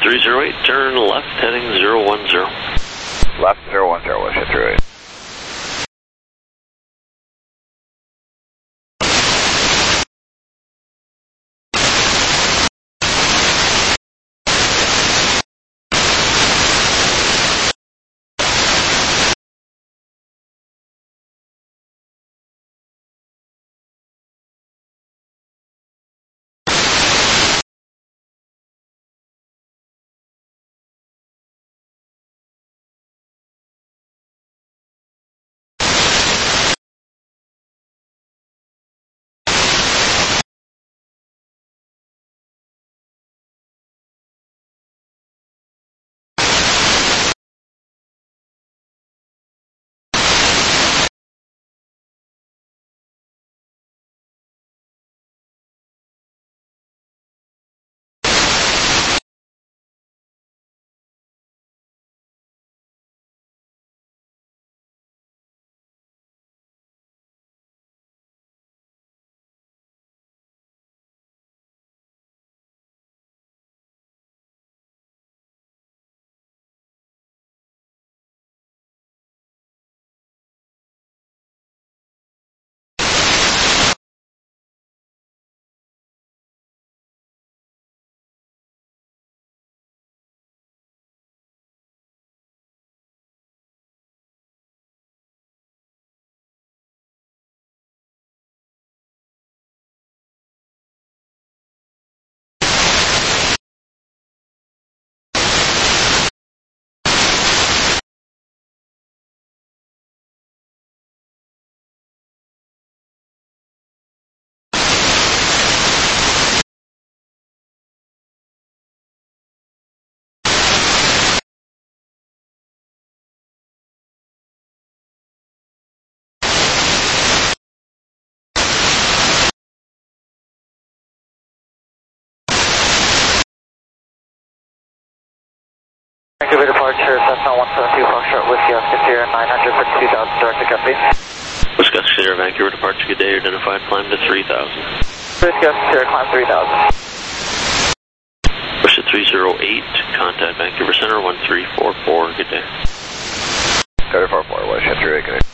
308, turn left, heading 010. Left 010, Wisha 308. Vancouver departure, Cessna 172 Foxtrot, Whiskey Oscar Sierra 900 for 2000, direct to Gun Base. Whiskey Oscar Sierra, Vancouver departure, good day, identified, climb to 3000. Whiskey Oscar Sierra, climb 3000. Push to 308, contact Vancouver Center 1344, good day. 3044, Wisha 308, good day.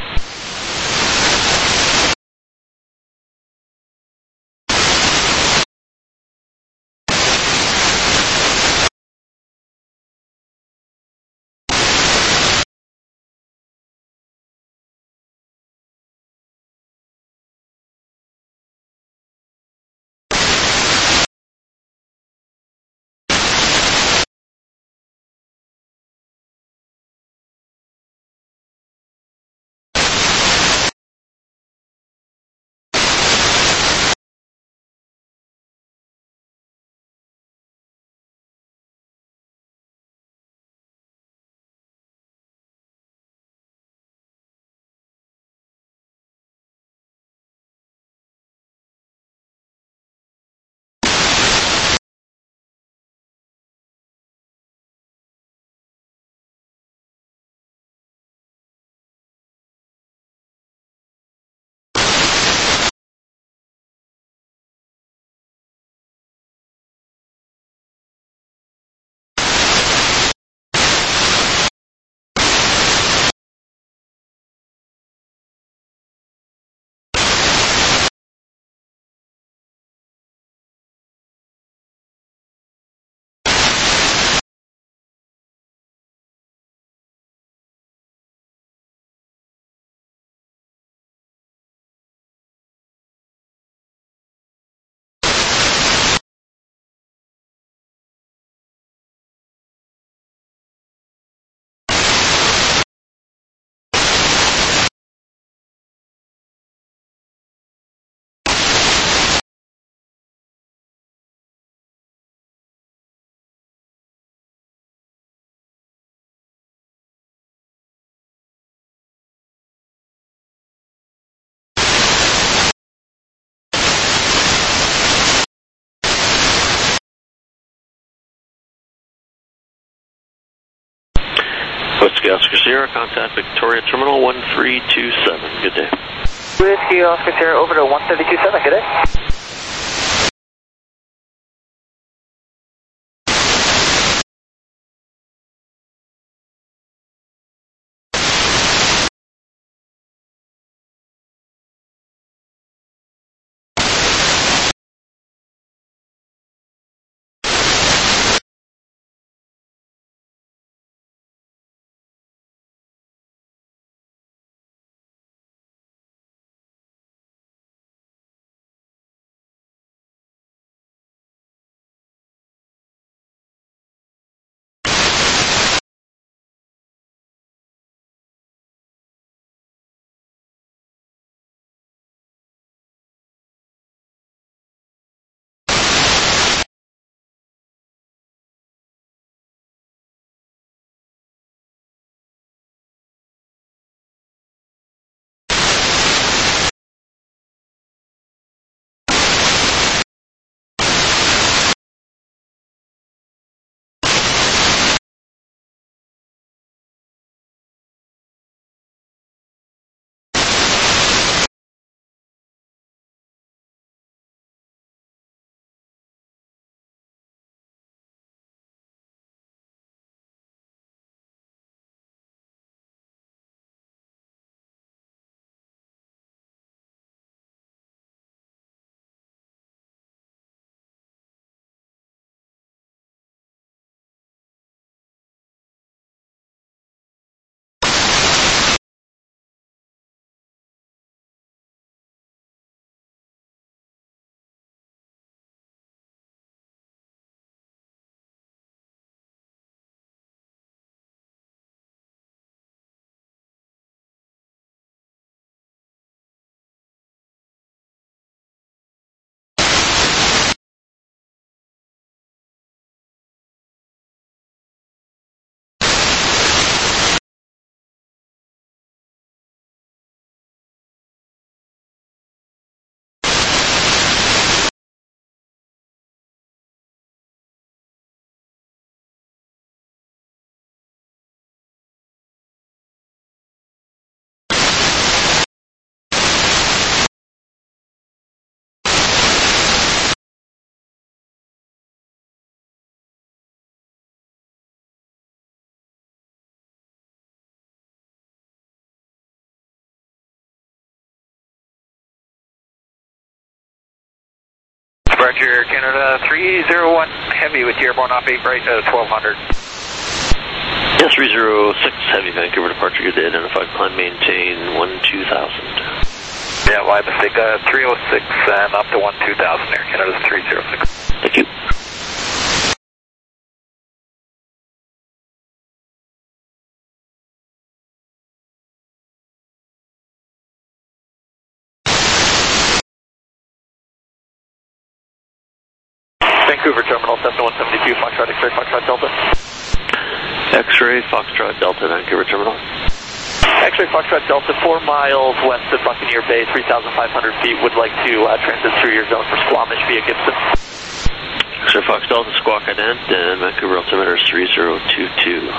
Whiskey Oscar Sierra, contact Victoria Terminal 1327, good day. Whiskey Oscar Sierra, over to 1327, good day. Departure Canada 301 Heavy with your airborne off 8 right 1200. Yeah, 306 Heavy, Vancouver departure, good day, identified, climb, maintain 12000. Yeah, my mistake, 306 and up to 12000 Air Canada 306. Thank you. Vancouver Terminal, Cessna 172, Foxtrot, X-ray, Foxtrot Delta. X-ray, Foxtrot Delta, Vancouver Terminal. X-ray, Foxtrot Delta, 4 miles west of Buccaneer Bay, 3,500 feet, would like to transit through your zone for Squamish via Gibson. X-ray, Fox Delta, Squawk Ident, and Vancouver altimeter is 3022.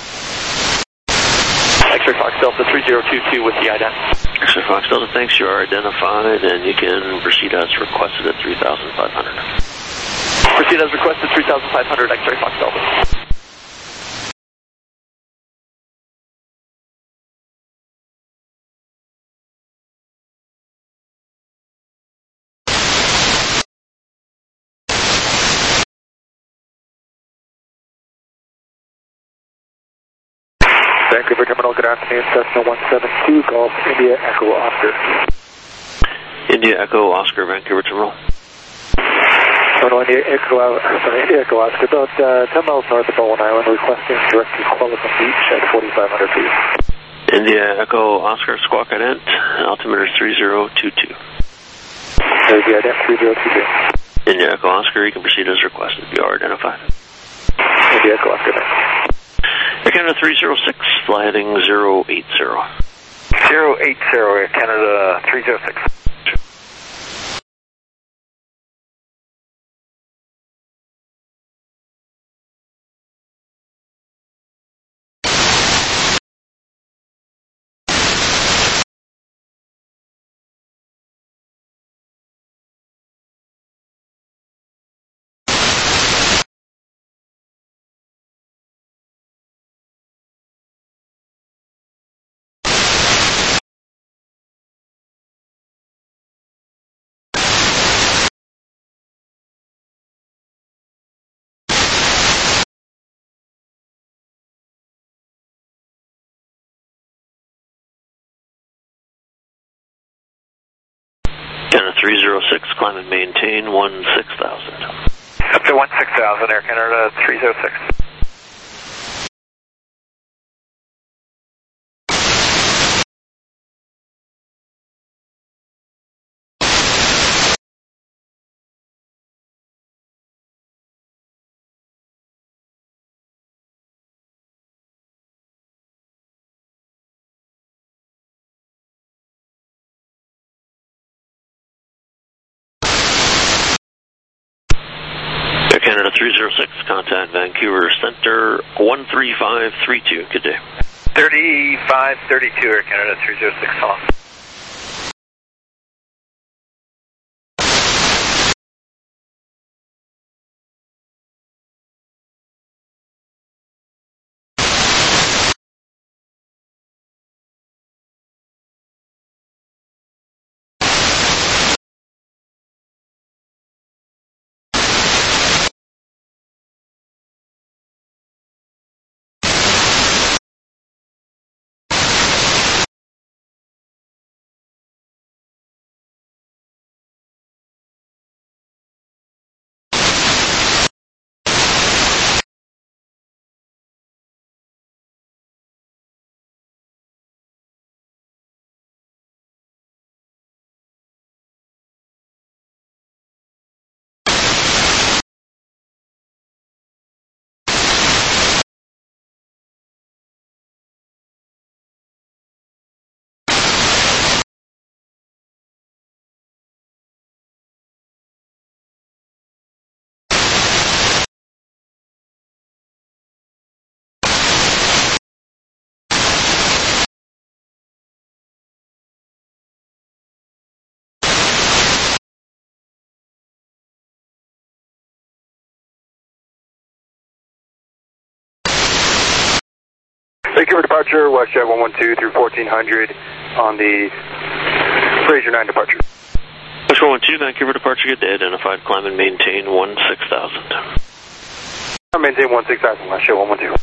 X-ray, Fox Delta, 3022 with the ident. X-ray, Fox Delta, thanks, you are identified, and you can proceed as requested at 3,500. Proceed as requested, 3,500, X-ray, Fox Delta. Vancouver Terminal, good afternoon, Cessna 172, Golf, India, Echo, Oscar. India Echo, Oscar, Vancouver Terminal. India Echo Oscar, about 10 miles north of Bowen Island, requesting direct to Qualicum Beach at 4,500 feet. India Echo, Oscar, Squawk Ident, altimeter is 3022. There's the ident, 3022. India Echo, Oscar, you can proceed as requested, you are identified. India Echo Oscar, thanks. Air Canada 306, fly heading 080. 080, Air Canada 306. Canada 306, climb and maintain 16,000. Up to 16,000, Air Canada 306. Air Canada 306, contact Vancouver Center 13532, good day. 3532, Air Canada 306, hello. Vancouver departure, WestJet 112 through 1400 on the Fraser 9 departure. Bush 112, Vancouver departure, good day. Identified, climb and maintain 16,000. I maintain 16,000, last show 112.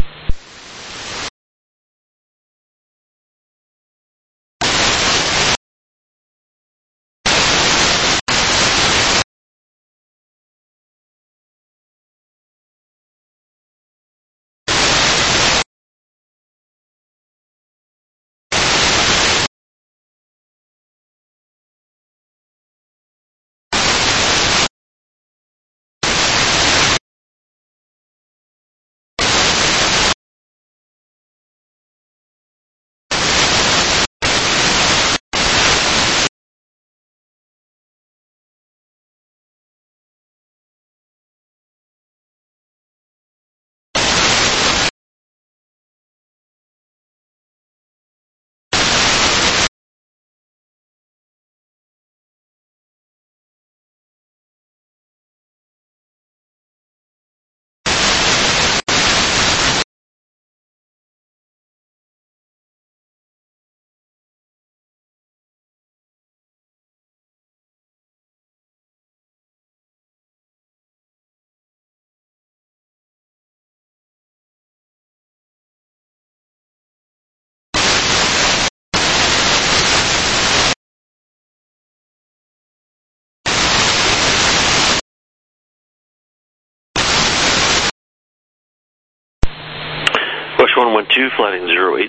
Bush 112, flighting 080.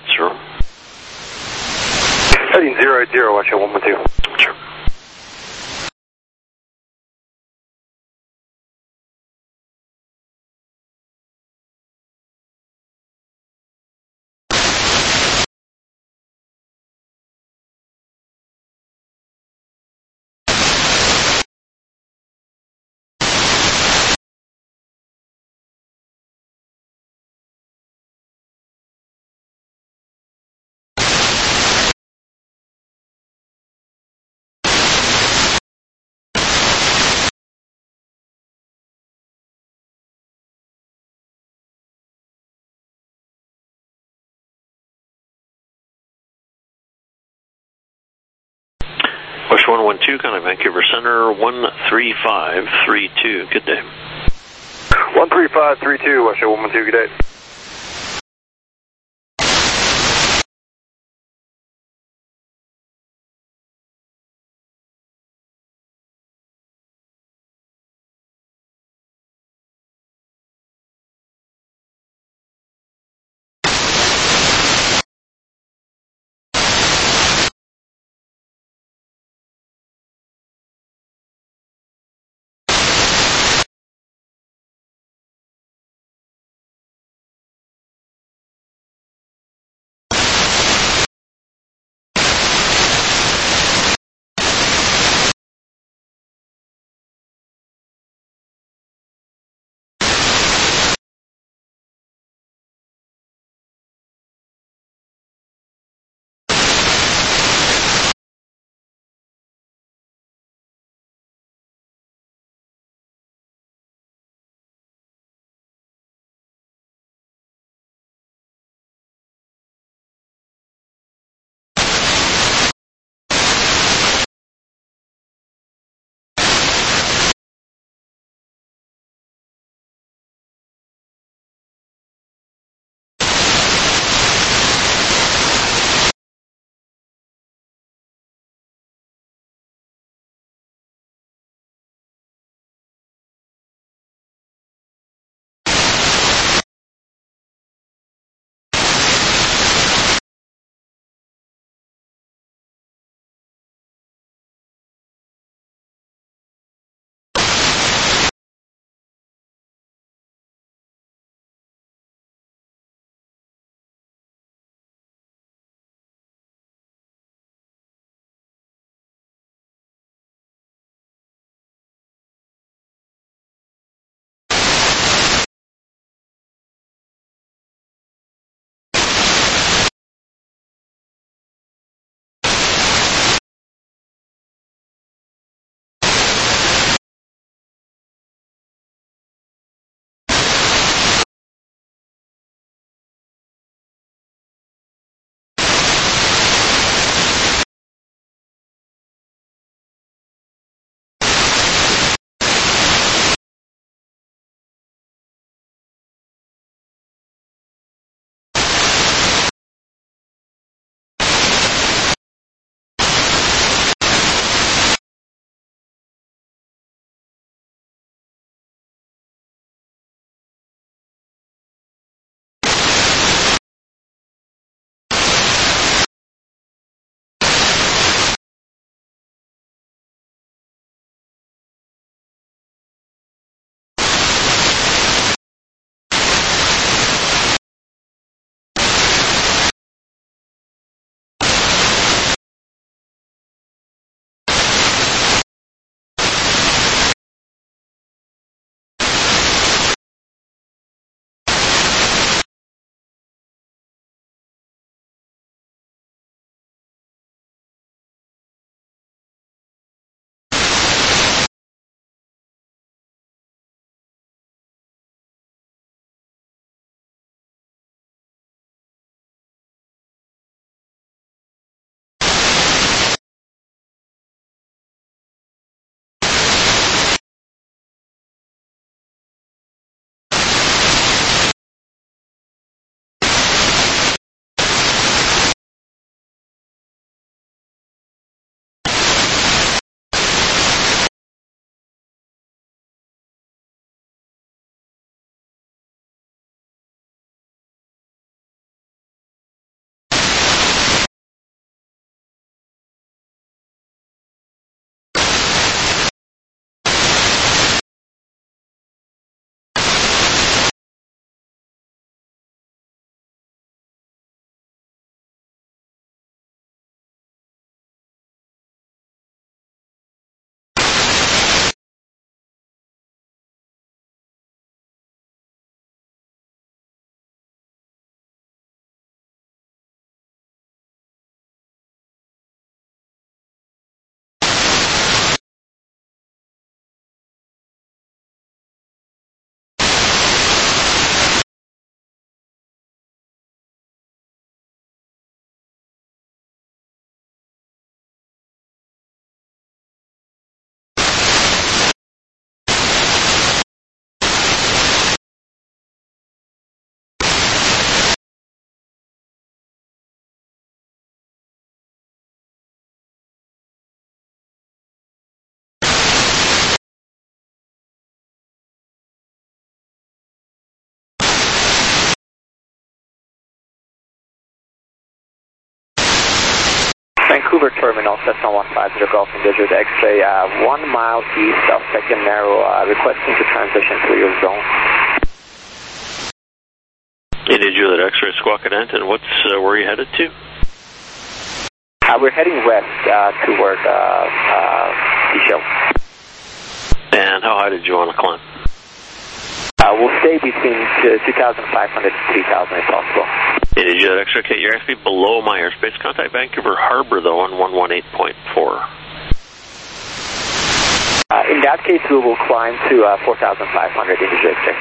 Heading 080, watch show 112. Sure. Bush 112, contact Vancouver Center 13532. Good day. 13532, watch show 112, good day. Vancouver Terminal, Cessna 150 Golf Indigenous X-ray, 1 mile east of second narrow, requesting to transition to your zone. India Juliet X-ray, Squawk Cadet, and where are you headed to? We're heading west toward Seychelles. And how high did you want to climb? We'll stay between 2,500 to 3,000 if possible. India Juliet X-ray, okay, you're actually below my airspace. Contact Vancouver Harbor, though, on 118.4. In that case, we will climb to 4,500 India Juliet X-ray.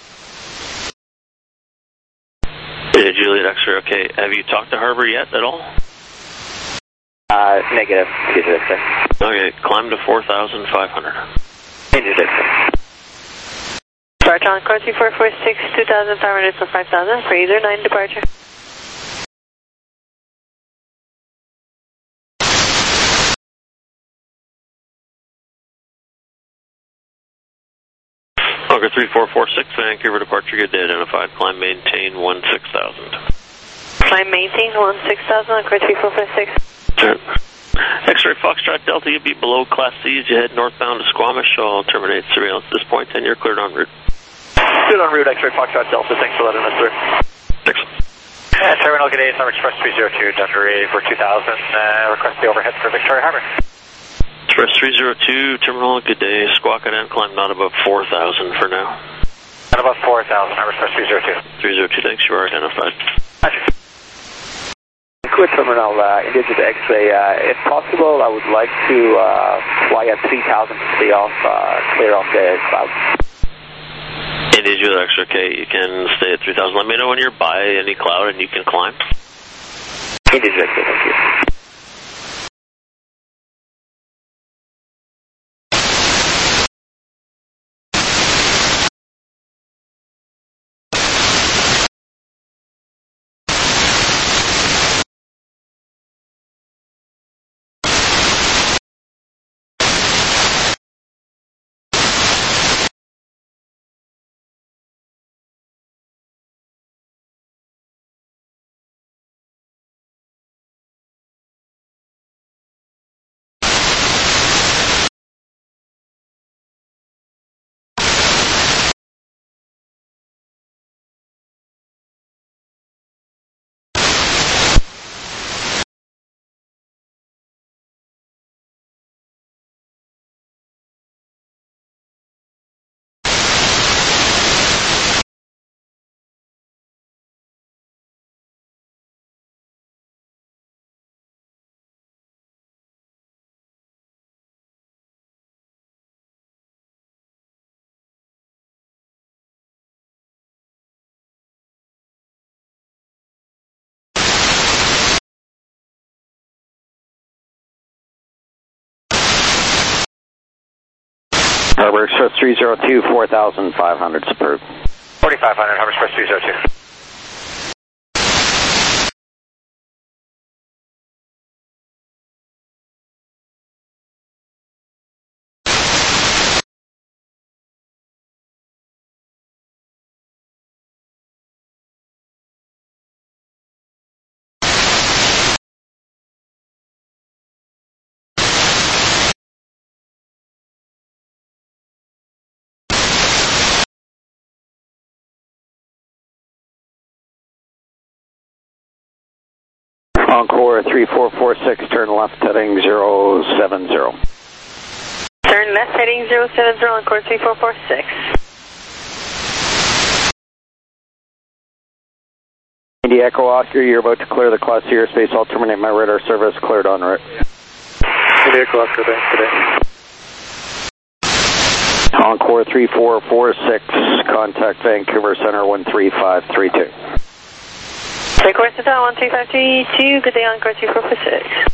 India Juliet X-ray, okay. Have you talked to Harbor yet at all? Negative, India Juliet X-ray. Okay, climb to 4,500. India Juliet X-ray. Start on course 446, 2,500 for 5,000 for either 9 departure. Fokker 3446, Vancouver departure, good day identified. Climb maintain 16,000. Climb maintain 16,000 on course 3446. Sure. X-ray Foxtrot Delta, you'll be below Class C as you head northbound to Squamish. I'll terminate surveillance at this point, and you're cleared en route. Good en route, X-ray Foxtrot Delta, thanks for letting us through. Excellent. Terminal, good day, Summer Express 302, Dundee for 2,000, request the overhead for Victoria Harbour. Express 302, terminal, good day. Squawk and climb not above 4,000 for now. Not above 4,000, Express 302. 302, thanks, you are identified. Vancouver Terminal, Indigenous X-ray, if possible, I would like to fly at 3,000 to stay off, clear off the clouds. Indigenous X-ray, okay, you can stay at 3,000. Let me know when you're by any cloud and you can climb. Indigenous X-ray, thank you. Harbor Express 302, 4,500 superb. 4,500, Harbor Express 302. Encore 3446, turn left heading 070. Turn left heading 070 on course 3446. India Echo Oscar, you're about to clear the Class C airspace. I'll terminate my radar service, cleared en route. India Echo Oscar, thanks, today. Encore 3446, contact Vancouver Center 13532. Take course to 13532, good day on course 3446.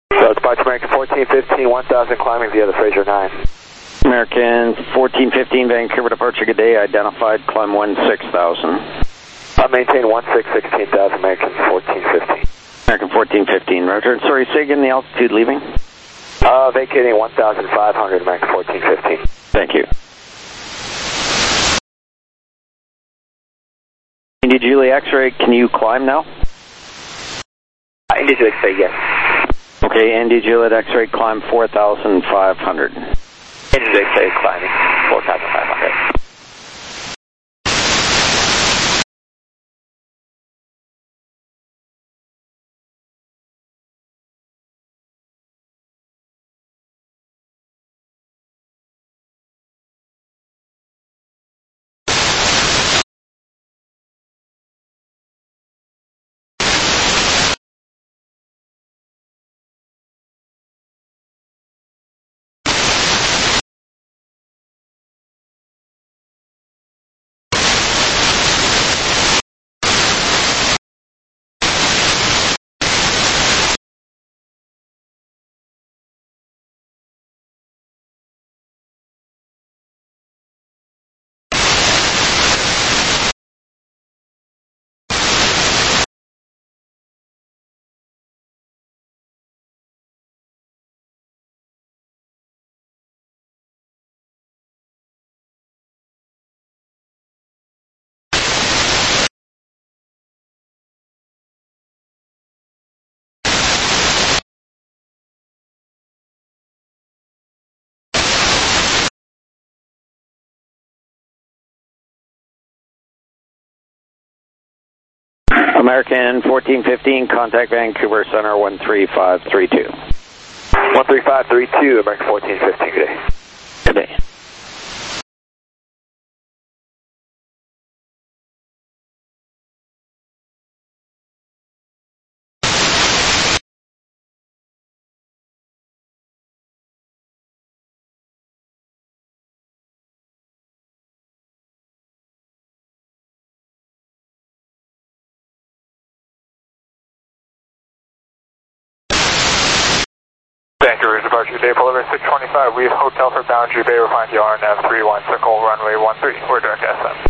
So departure American 1415, 1000 climbing via the Fraser 9. American 1415, Vancouver departure, good day, identified, climb 16,000. Maintain 16,000, American 1415. American 1415, roger. Sorry, say again the altitude leaving? Vacating 1,500, American 1415. Thank you. India Julie X-ray, can you climb now? India Julie X-ray, yes. Okay, India Juliet X-ray, climb 4,500. India Julie X-ray, climbing 4,500. American 1415, contact Vancouver Center 13532. 13532, American 1415, good day. Good day. Vancouver departure today, Polar Bear 625. We have hotel for Boundary Bay. We'll find you RNAV 31, circle runway 13. We're direct SM.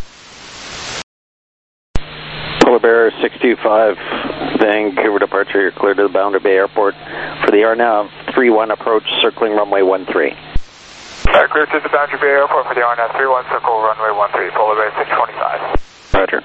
Polar Bear 625, Vancouver departure, you're clear to the Boundary Bay Airport for the RNAV 31 approach, circling runway 13. Clear to the Boundary Bay Airport for the RNAV 31, circle runway 13. Polar Bear 625. Roger.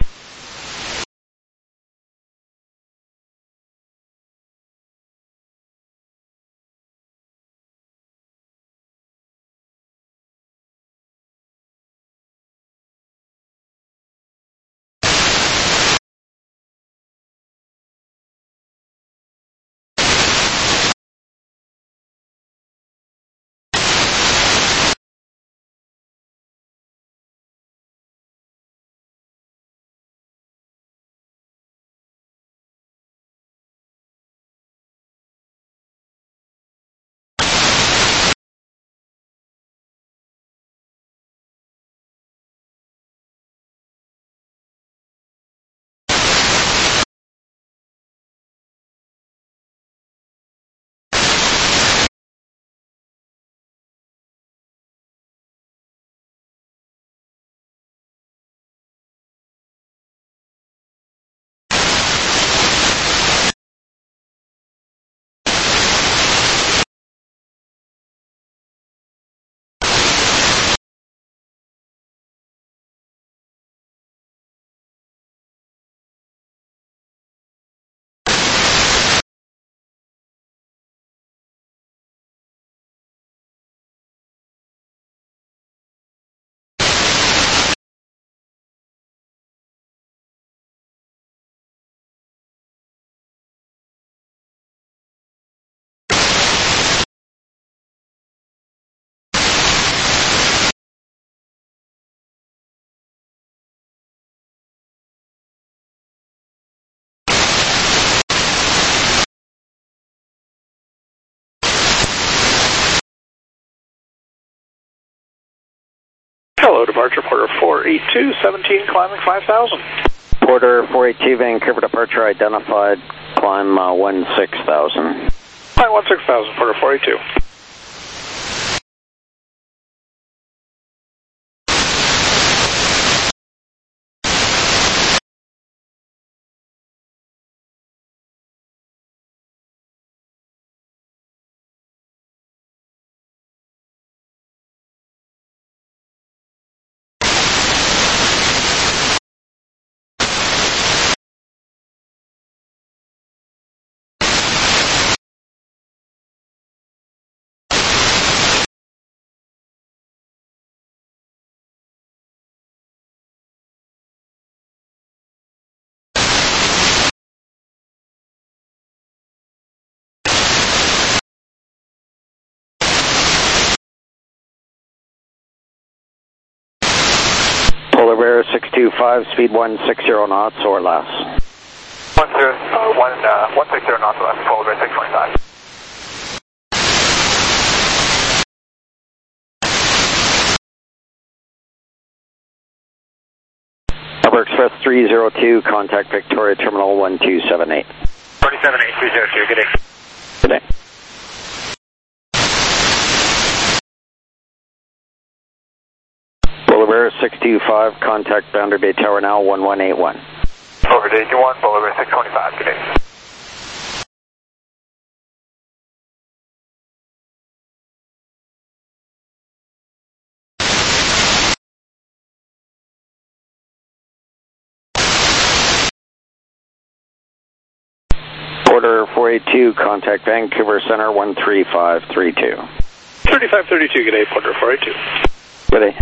Hello, departure Porter 482, 17, climbing 5,000. Porter 482, Vancouver departure, identified, climb 16,000. Flight 16,000, Porter 482. Polar Bear 625, speed 160 knots or less. 160 knots left, Polar Bear 625. Upper Express 302, contact Victoria Terminal 1278. 478, 302, good day. Good day. Polar Bear 625, contact Boundary Bay Tower now 1181. Over to 81, Polar Bear 625, good day. Porter 482, contact Vancouver Center 13532. 3532, good day, Porter 482. Good day.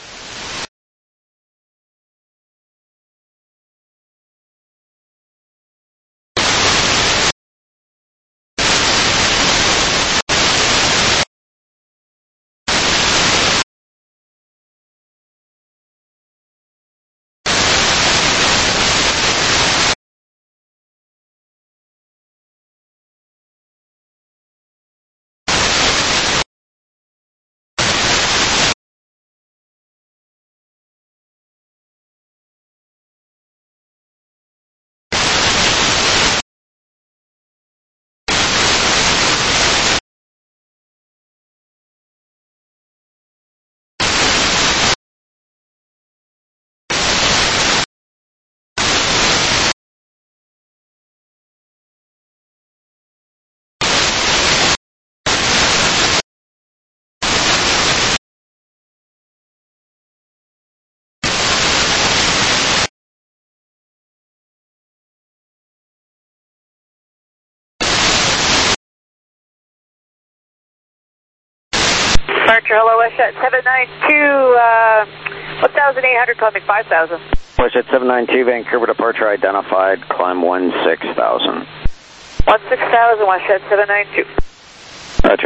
Departure, hello, Westjet 792, 1,800, call me 5,000. Westjet 792, Vancouver departure identified, climb 16,000. 16,000, Westjet 792. Roger.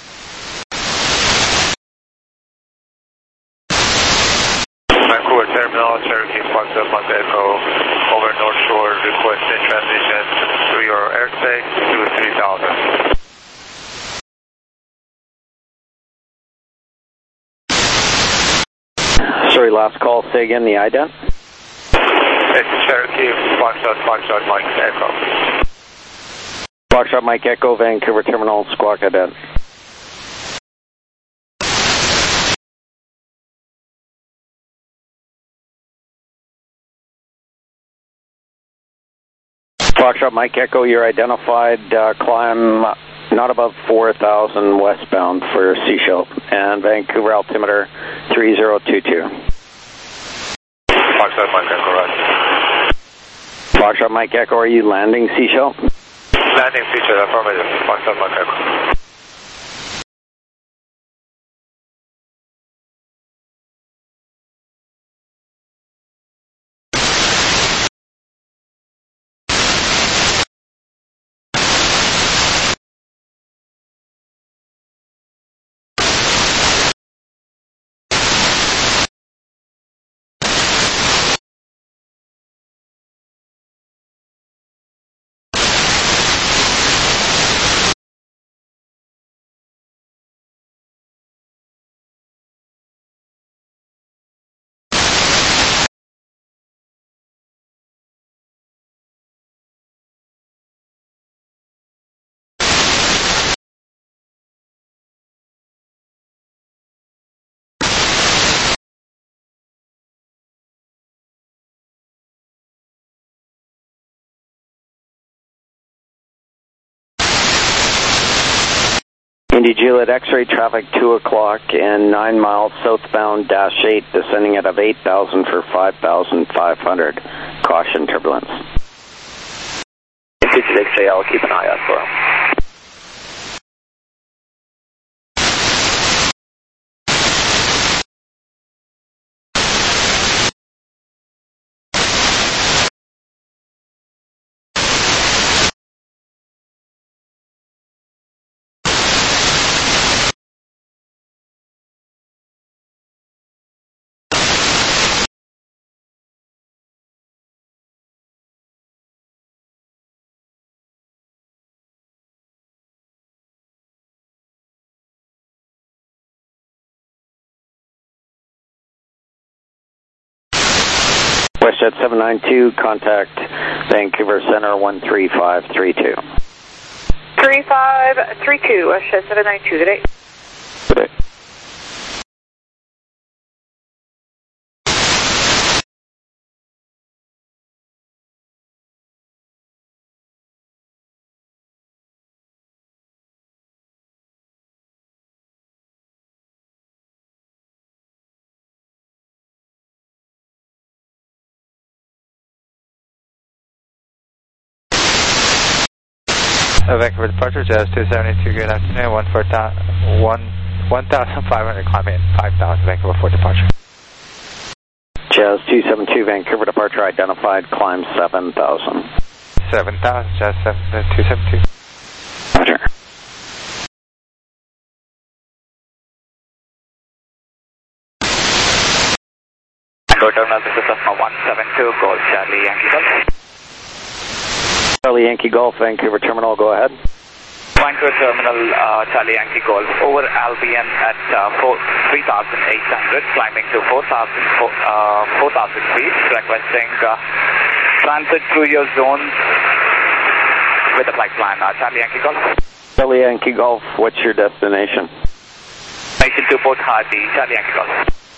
Vancouver Terminal, Cherokee Fox Up Mike Echo, over North Shore, requesting transition to your airspace to 3,000. Sorry, last call, say again the ident? It's Cherokee Foxtrot Mike Echo. Foxtrot Mike Echo, Vancouver Terminal, squawk ident. Foxtrot Mike Echo, you're identified, climb not above 4,000 westbound for Seashell, and Vancouver altimeter 3022. Foxtrot Mike Echo, right. Foxtrot Mike Echo, are you landing Seashell? Landing Seashell, affirmative. Foxtrot Mike Echo. Indy Juliet X-ray traffic 2 o'clock and 9 miles southbound -8, descending at of 8,000 for 5,500. Caution turbulence. Indy Juliet X-ray, I'll keep an eye out for him. WestJet 792, contact Vancouver Center 13532. 3532, WestJet 792, good day. Good day. Vancouver departure, Jazz 272, good afternoon, 1,500, climb in, 5,000, Vancouver for departure. Jazz 272, Vancouver departure identified, climb 7,000. 7,000, Jazz 272. Roger. Go terminal, this is Cessna 172, Golf Charlie Yankee Golf. Charlie Yankee Golf, Vancouver terminal, go ahead. Vancouver terminal, Charlie Yankee Golf, over Albion at 3,800, climbing to 4,000 feet, requesting transit through your zone with the flight plan. Charlie Yankee Golf. Charlie Yankee Golf, what's your destination? Station to Port Hardy, Charlie Yankee Golf.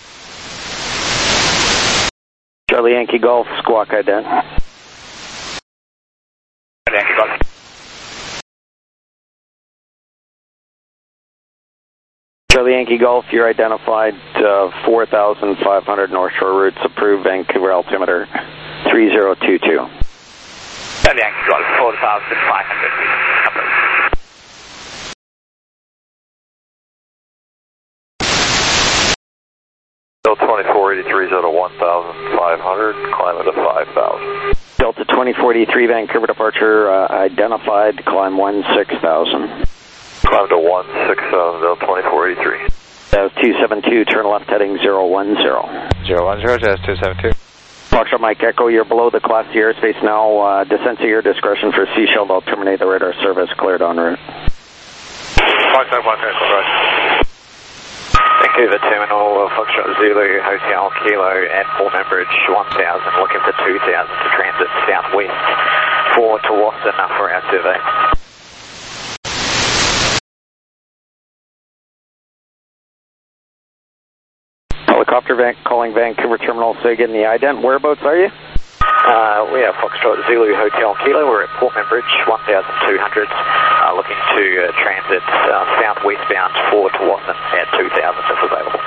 Charlie Yankee Golf, squawk ident. Charlie Yankee Golf. Charlie Yankee Golf, you're identified 4,500 North Shore routes approved, Vancouver altimeter 3022. Charlie Yankee Golf, 4,500 feet. Approved. Delta 2483 is at a 1,500, climb at a 5,000. Delta 2483, Vancouver departure identified, climb 16,000. Climb to 160, Delta 2483. Jazz 272, turn left heading 010. 010, Jazz 272. Foxtrot Mike Echo, you're below the Class C airspace now. Descent to your discretion for Sea Shield. I'll terminate the radar service, cleared en route. Foxtrot Mike Echo, right. Vancouver Terminal, Foxtrot Zulu, Hotel Kilo at Portman Bridge 1000, looking for 2,000 to transit southwest for Tawasson for our survey. Helicopter calling Vancouver Terminal, say again the ident. Whereabouts are you? We are Foxtrot Zulu Hotel Kilo. We're at Portman Bridge 1200, looking to transit southwestbound for Tawasson at 2,000 if available.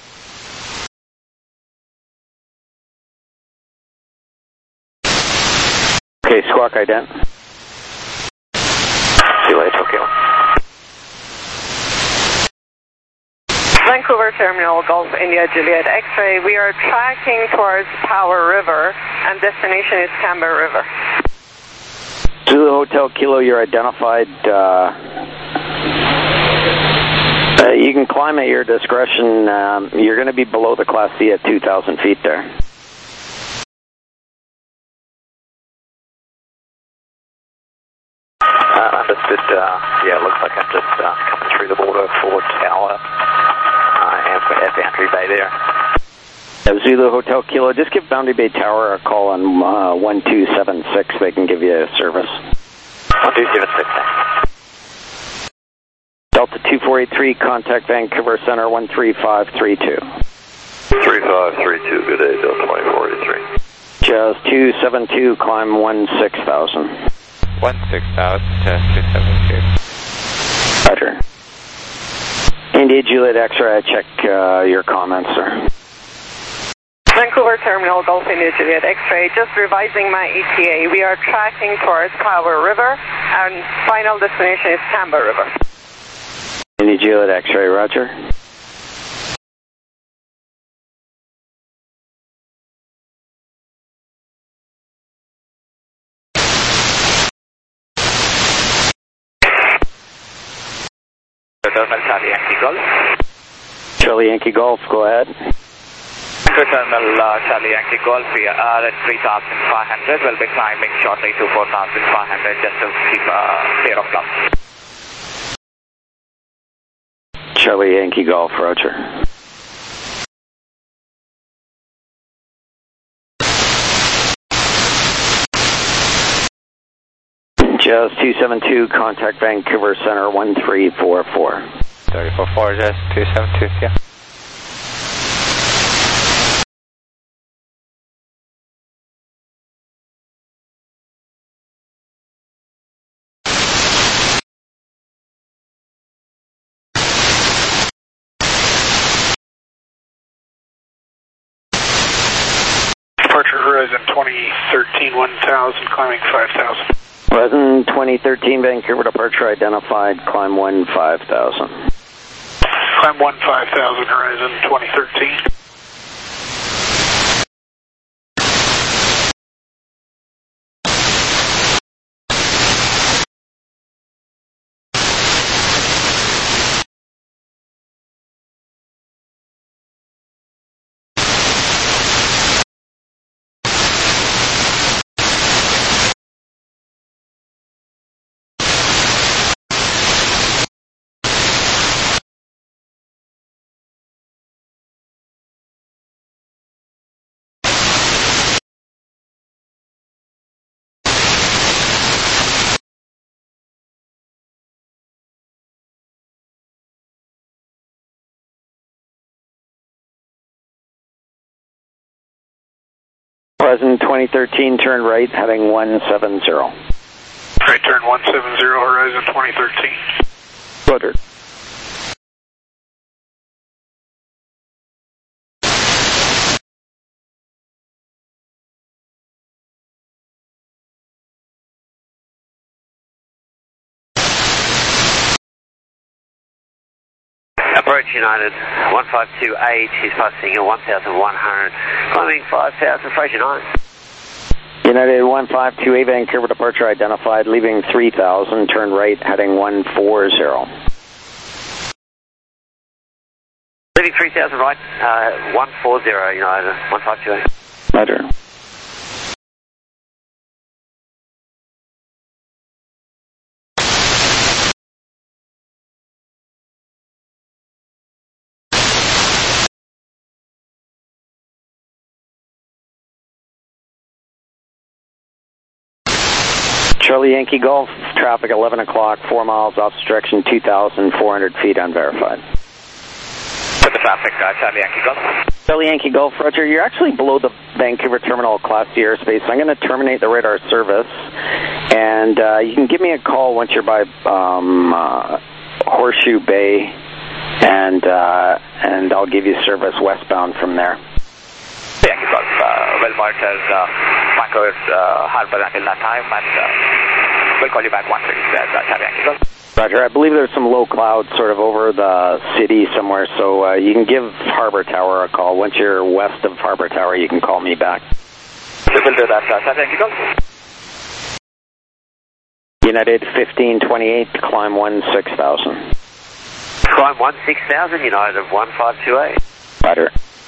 Okay, squawk ident. See you later, Tokyo. Vancouver Terminal, Golf India Juliet X-ray. We are tracking towards Power River, and destination is Canberra River. Zulu Hotel Kilo, you're identified. You can climb at your discretion. You're going to be below the Class C at 2,000 feet there. Understood. Yeah, looks like I'm just coming through the border for Tower. At Boundary Bay there. Zulu Hotel Kilo, just give Boundary Bay Tower a call on 1276. They can give you a service. 1276. Delta 2483, contact Vancouver Center 13532. 3532, good day, Delta 2483. Jazz 272, climb 16,000. 16,000, Jazz 272. Roger. India Juliet X-ray, check your comments, sir. Vancouver Terminal, Golf India Juliet X-ray, just revising my ETA. We are tracking towards Powder River, and final destination is Tamba River. India Juliet X-ray, roger. Terminal Charlie Yankee Golf. Charlie Yankee Golf, go ahead. Terminal Charlie Yankee Golf, we are at 3,500. We'll be climbing shortly to 4,500 just to keep clear of clouds. Charlie Yankee Golf, roger. Jazz 272, contact Vancouver Center 1344. 344, Jazz 272, yeah. Departure Horizon 2013 1000, climbing 5000. Horizon 2013 Vancouver departure identified, climb 15,000. Climb 15,000, Horizon 2013. Horizon 2013, turn right, heading 170. Right turn 170, Horizon 2013. Roger. Approach United 152A, she's passing at 1,100, climbing 5,000, Fraser 9. United 152A, Vancouver departure identified, leaving 3,000, turn right, heading 140. Leaving 3,000 right, 140 United 152A. Roger. Charlie Yankee Golf, traffic 11 o'clock, 4 miles opposite direction, 2,400 feet unverified. For the traffic, Charlie Yankee Golf. Charlie Yankee Golf, Roger, you're actually below the Vancouver Terminal Class D airspace, so I'm going to terminate the radar service, and you can give me a call once you're by Horseshoe Bay, and I'll give you service westbound from there. Yankee Golf, well monitored Vancouver Harbour until that time, and we'll call you back once it's Charlie Yankee Golf. Roger, I believe there's some low clouds sort of over the city somewhere, so you can give Harbour Tower a call. Once you're west of Harbour Tower, you can call me back. We will do that, Charlie Yankee Golf. United 1528, climb 16,000. Climb 16,000, United 152A. Roger.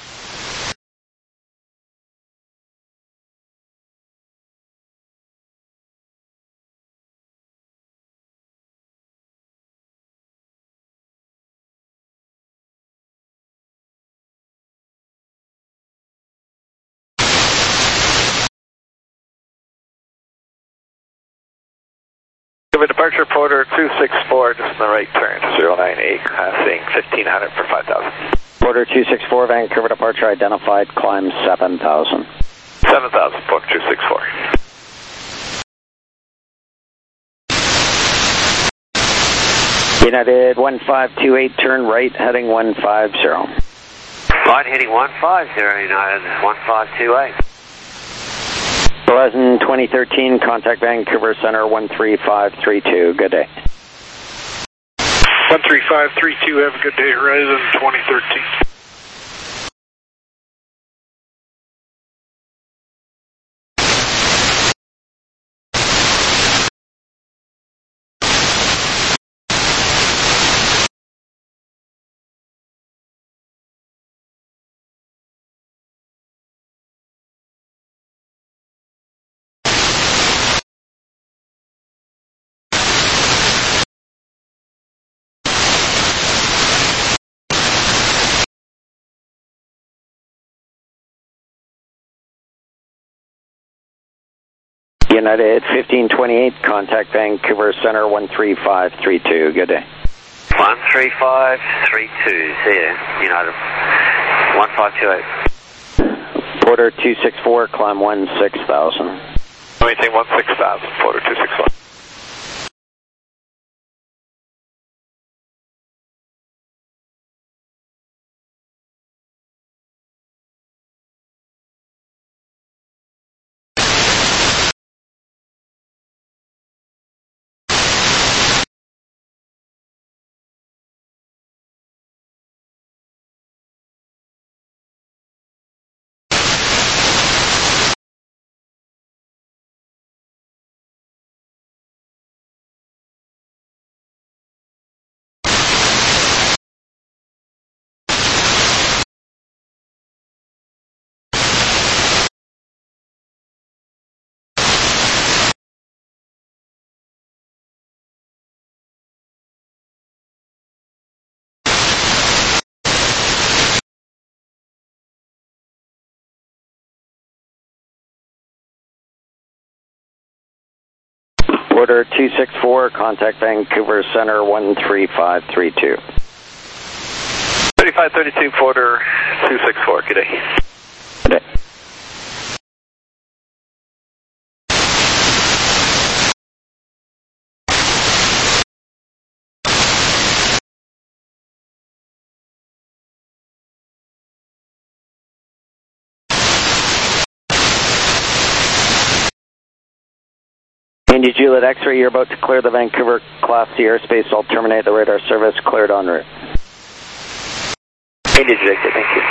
Departure Porter 264, just in the right turn, 098, passing 1,500 for 5,000. Porter 264, Vancouver departure identified, climb 7,000. 7,000, Porter 264. United 1528, turn right, heading 150. Right, heading 150, United 1528. Horizon 2013, contact Vancouver Center 13532. Good day. 13532, have a good day, Horizon 2013. United 1528, contact Vancouver Center 13532. Good day. 13532, see ya. United 1528. Porter 264, climb 16,000. Maintain 16,000, Porter 261. Porter 264, contact Vancouver Center 13532. 3532, Porter 264, good day. Good day. Indy Juliet X-ray, you're about to clear the Vancouver Class C airspace. I'll terminate the radar service. Cleared en route. Indy Juliet, thank you.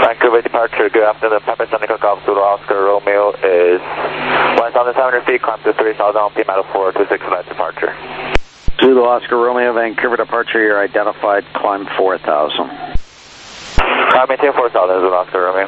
Vancouver departure, good afternoon. Papa Sonic Golf Zulu Oscar Romeo is 1,700 feet, climb to 3,000 on P-Metal 426 flight departure. Zulu Oscar Romeo, Vancouver departure, you're identified, climb 4,000. Maintain 4,000, Zulu Oscar Romeo.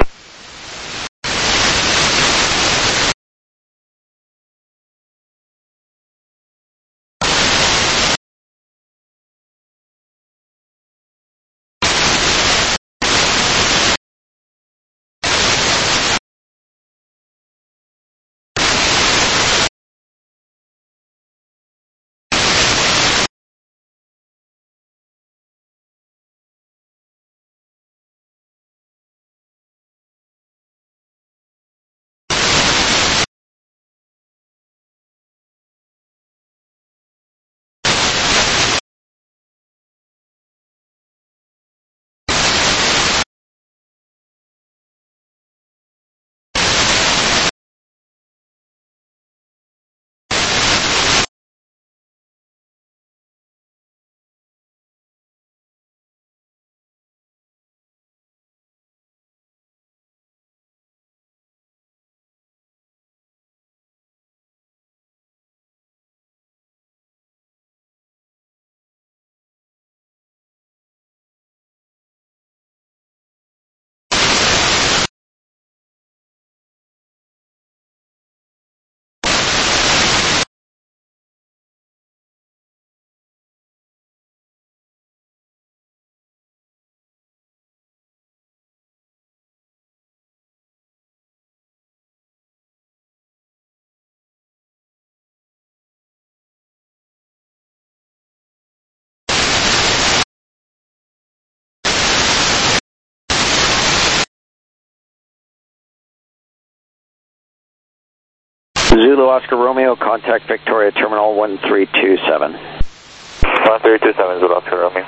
Zulu Oscar Romeo, contact Victoria Terminal 1327. 1327, Zulu Oscar Romeo.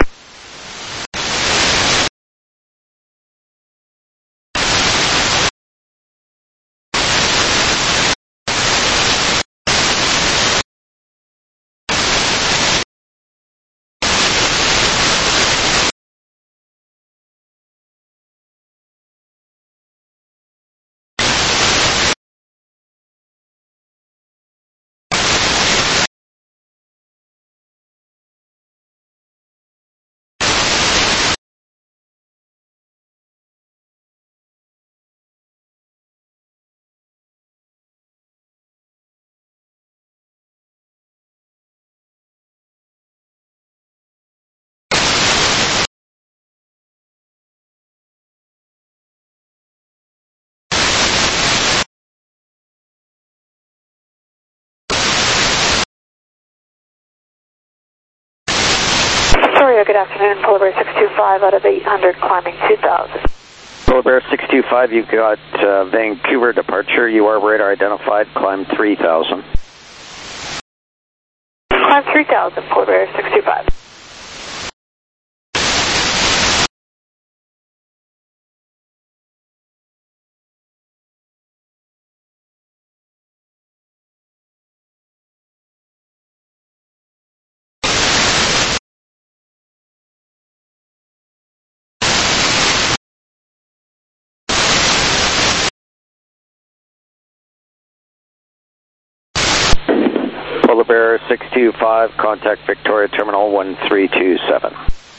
Victoria, good afternoon. Polar Bear 625 out of 800, climbing 2,000. Polar Bear 625, you've got Vancouver departure. You are radar identified, climb 3,000. Climb 3,000, Polar Bear 625. Polar Bear 625, contact Victoria Terminal 1327.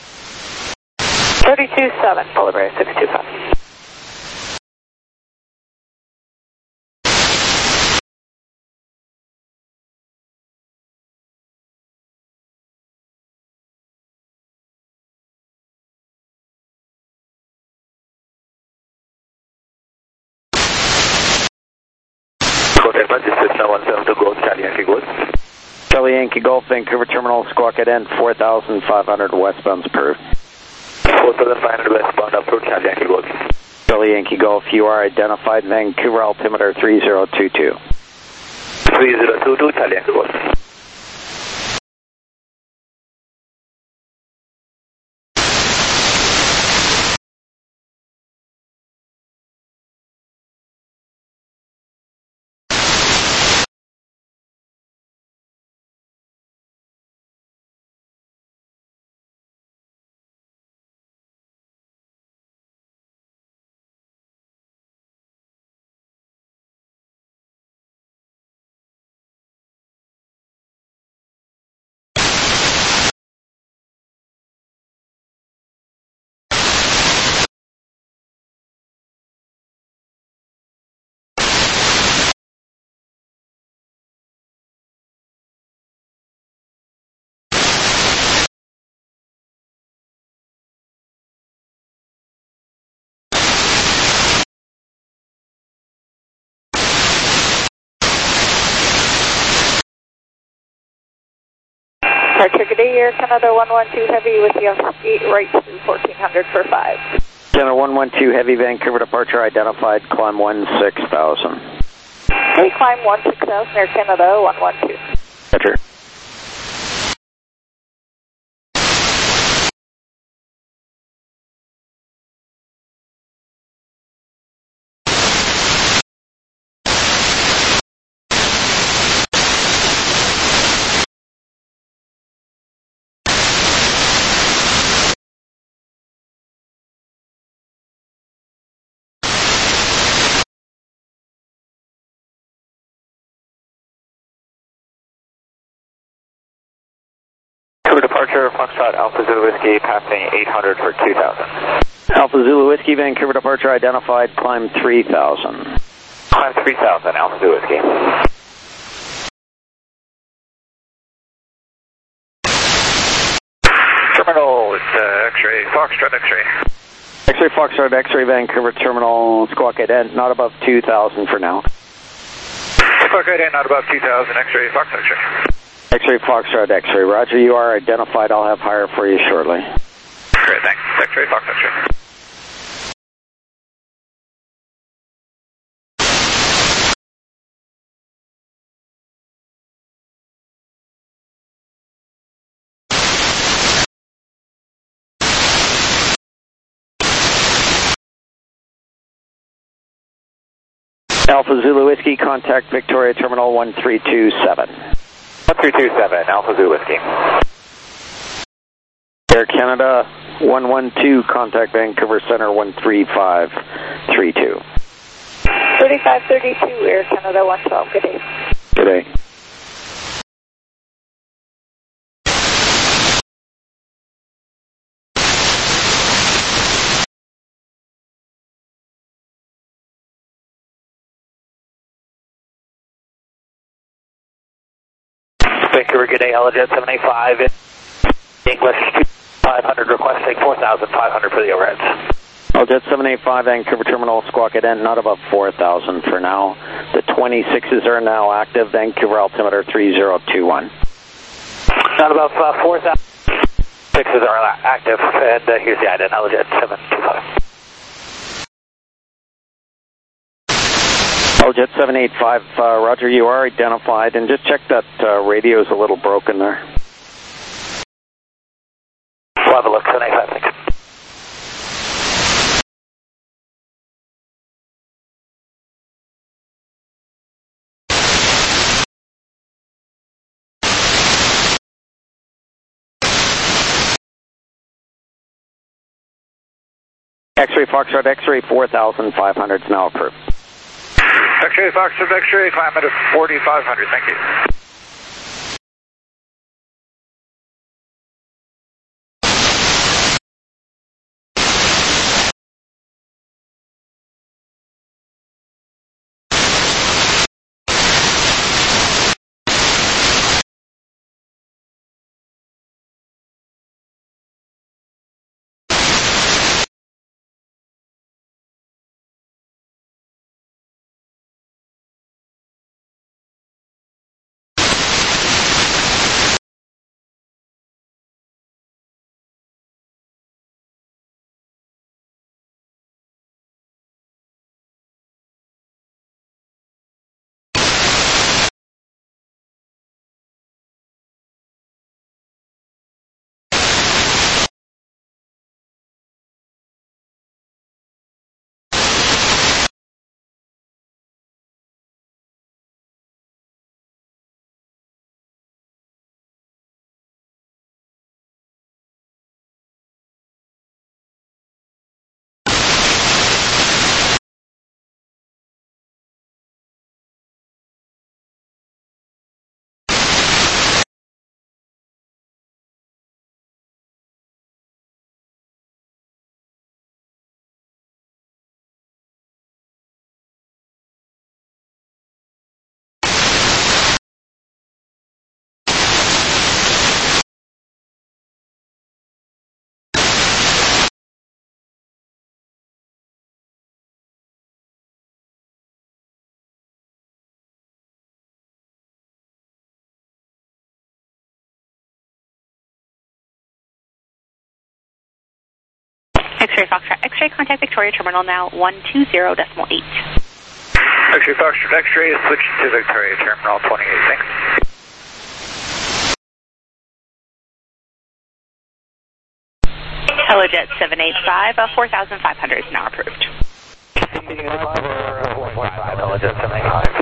327, Polar Bear 625. This is 17 Golf, Charlie Yankee Golf. Charlie Yankee Golf, Vancouver Terminal, squawk at end 4,500 westbound approved. 4,500 westbound approved, Charlie Yankee Golf. Charlie Yankee Golf, you are identified, Vancouver altimeter 3022. 3022, Charlie Yankee Golf. Departure, good day, Air Canada 112 Heavy with you 8 right through 1400 for 5. Canada 112 Heavy, Vancouver departure identified, climb 16,000. Okay, climb 16,000, Air Canada 112. Roger. Departure, Foxtrot Alpha Zulu Whiskey, passing 800 for 2,000. Alpha Zulu Whiskey, Vancouver departure identified, climb 3,000. Climb 3,000, Alpha Zulu Whiskey. Terminal, it's X-ray, Foxtrot X-ray. X-ray Foxtrot X-ray, Vancouver terminal, squawk ident, not above 2,000 for now. Squawk ident, not above 2,000, X-ray, Fox X-ray. X-ray Foxtrot X-ray, roger, you are identified, I'll have higher for you shortly. Great, thanks. X-ray, Fox X-ray. Alpha Zulu Whiskey, contact Victoria Terminal 1327. 1327, Alpha Zulu Whiskey. Air Canada 112, contact Vancouver Center 13532. 3532, Air Canada 112, good day. Good day. Vancouver, good day, Helijet 785, English 500, requesting 4,500 for the overheads. Helijet 785, Vancouver Terminal, squawk ident, not above 4,000 for now. The 26s are now active, Vancouver altimeter 3021. Not above 4,000, 6s are active, and here's the ident, Helijet 725. Helijet 785, roger, you are identified, and just check that radio is a little broken there. We'll have a look, 785, thanks. X-ray Foxtrot X-ray 4,500 is now approved. X-ray, Foxtrot X-ray, climb at 4,500, thank you. X-ray Foxtrot X-ray, contact Victoria Terminal now 120.8. X-ray Foxtrot X-ray, switch to Victoria Terminal 28, thanks. Helijet 785, 4,500 is now approved. 4.5, Helijet 785.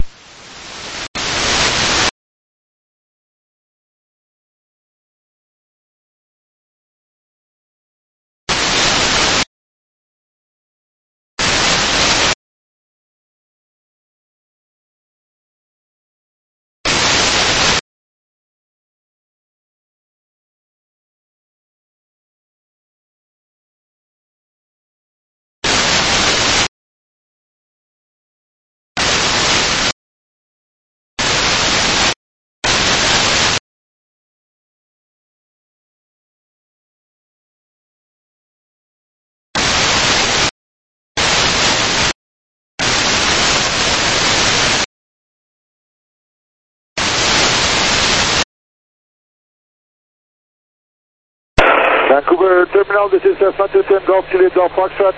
Vancouver Terminal, this is Cessna 210 Golf Juliet Golf Foxtrot.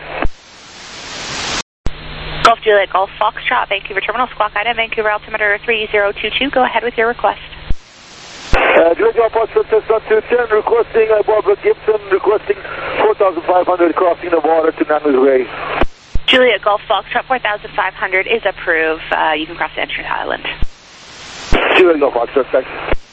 Golf Juliet Golf Foxtrot, Vancouver Terminal, squawk item, Vancouver altimeter 3022. Go ahead with your request. Juliet Golf Foxtrot, Cessna 210, requesting Barbara Gibson, requesting 4,500 crossing the water to Nanu's Way. Juliet Golf Foxtrot 4,500 is approved. You can cross the entrance island. Juliet Golf Foxtrot, thanks.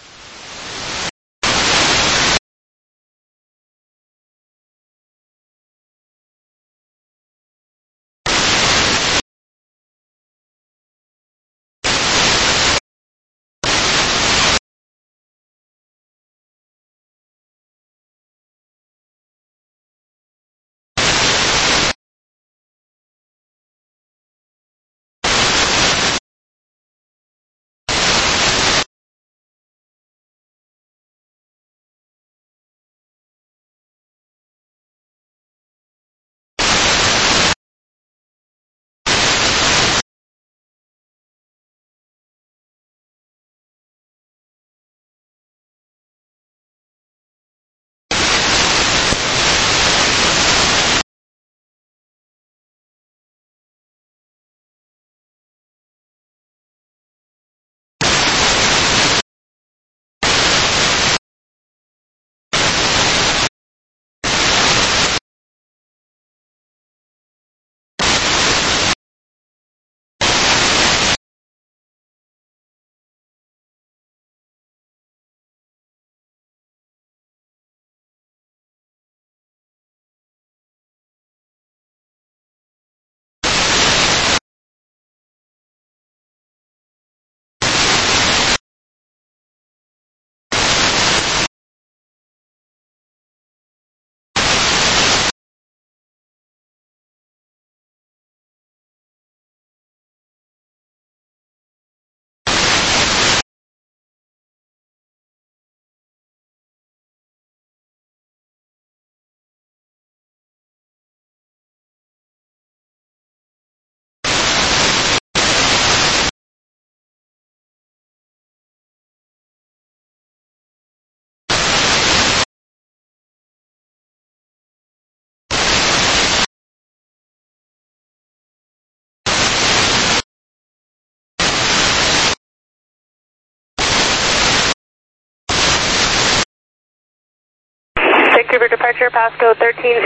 Vancouver departure, passcode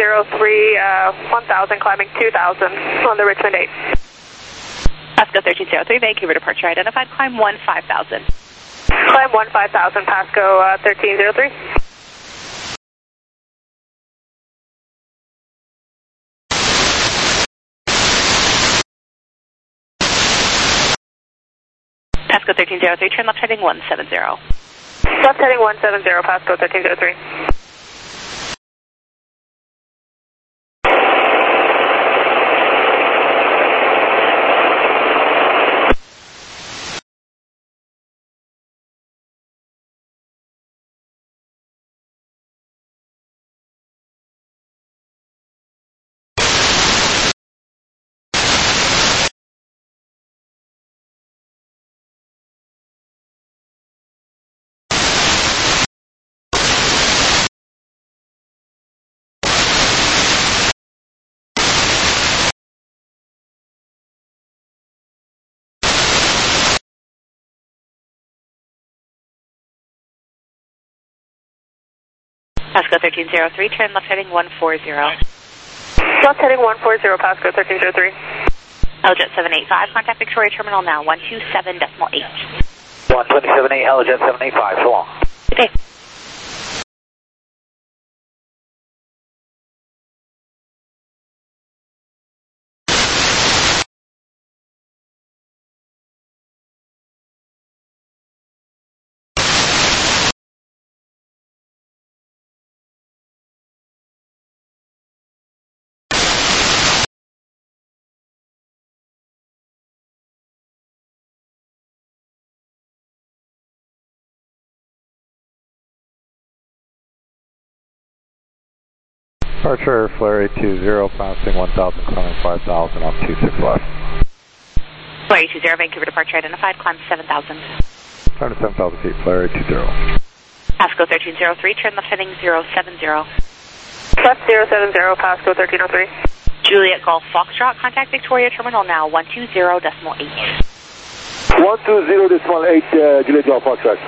1303, 1000, climbing 2000 on the Richmond 8. Passcode 1303, Vancouver departure identified, climb 15,000. Climb 15,000, passcode 1303. Passcode 1303, turn left heading 170. Left heading 170, passcode 1303. Pasco 1303, turn left heading 140. Left heading 140, Pasco 1303. Helijet 785, contact Victoria Terminal now, 127.8. 127.8, Helijet 785, so long. Good day. Departure Flare 820, passing 1,000, climbing 5,000 on 26 left. Flare 820, Vancouver departure identified, climb 7,000. Climb to 7,000 feet, Flare 820. Pasco 1303, turn left heading 070. Left 070, Pasco 1303. Juliet Golf Foxtrot, contact Victoria Terminal now, 120.8. 120.8, Juliet Golf Foxtrot.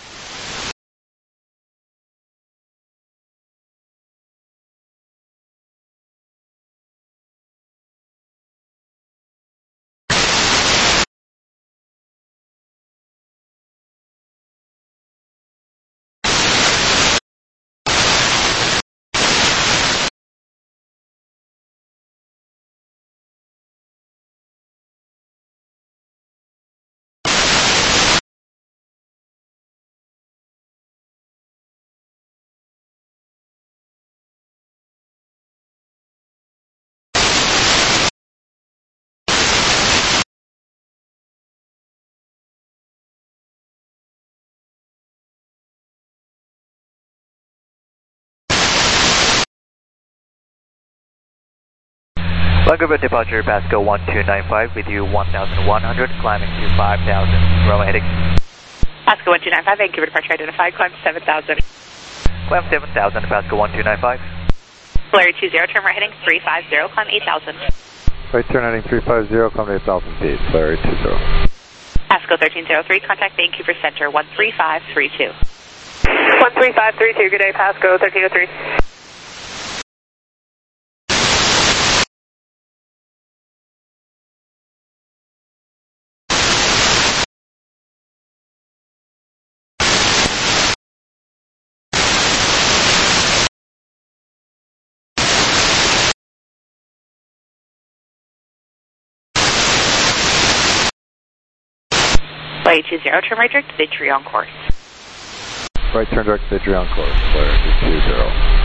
Vancouver departure Pasco 1295 with you 1,100, climbing to 5,000. Roma heading. Pasco 1295, Vancouver departure identified, climb 7,000. Climb 7,000, Pasco 1295. Flare 20, turn right heading 350, climb 8,000. Right turn heading 350, climb to 8,000 feet, Flare 820. Pasco 1303, contact Vancouver Center 13532. 13532, good day, Pasco 1303. Flare 20, turn right direct to Victory on course. Right turn direct to Victory on course, Flare 820.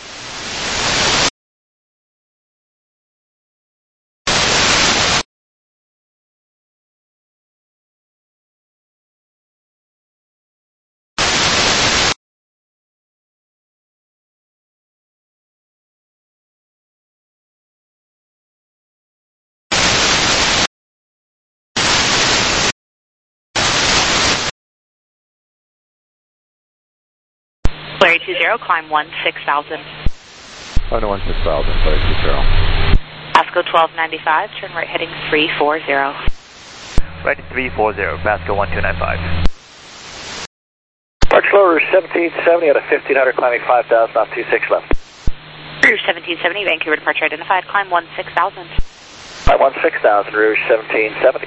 Flare 20, climb 16,000. Climb to 16,000, Flare 820. Pasco 1295, turn right heading 340. Right 340, Pasco 1295. Departure Rouge 1770 out of 1,500, climbing 5,000 off 26 left. Rouge 1770, Vancouver departure identified, climb 16,000. Climb 16,000, Rouge 1770.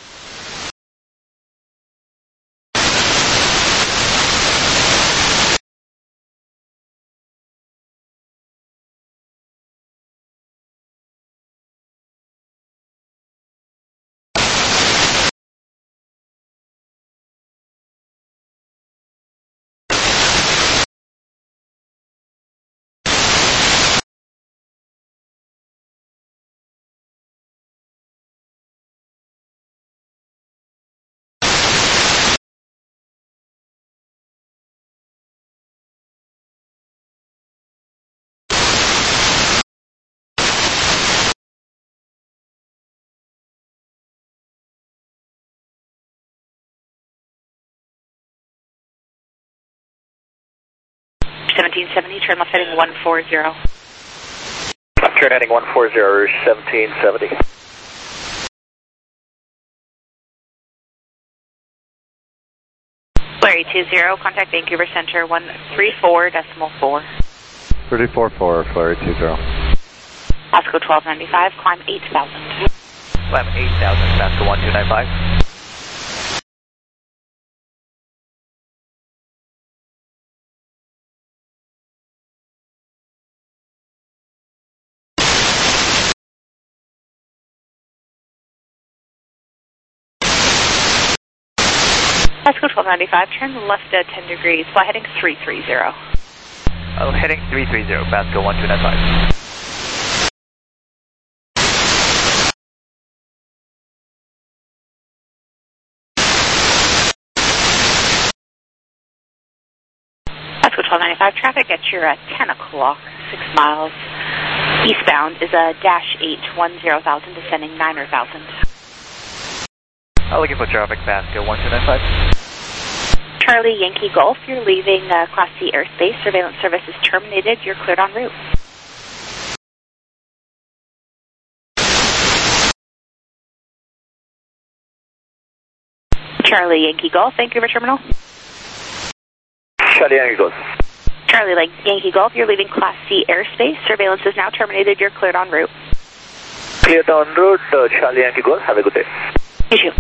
Turn left heading 140. Left turn heading 140, Rouge 1770. Flare 20, contact Vancouver Center 134.4. 34-4, Flurry 20. Pasco 1295, climb 8,000. Climb 8,000, Pasco 1295. Pasco 1295, turn left at 10 degrees, fly heading 330. Heading 330, Pasco 1295. Pasco 1295, traffic at your 10 o'clock, 6 miles. Eastbound is a -8, 10,000, descending 9,000. Looking for traffic, Pasco 1295. Charlie Yankee Golf, you're leaving Class C airspace. Surveillance service is terminated. You're cleared en route. Charlie Yankee Golf, Vancouver Terminal. Charlie Yankee Golf. Charlie Yankee Golf, you're leaving Class C airspace. Surveillance is now terminated. You're cleared en route. Cleared en route, Charlie Yankee Golf. Have a good day. You too.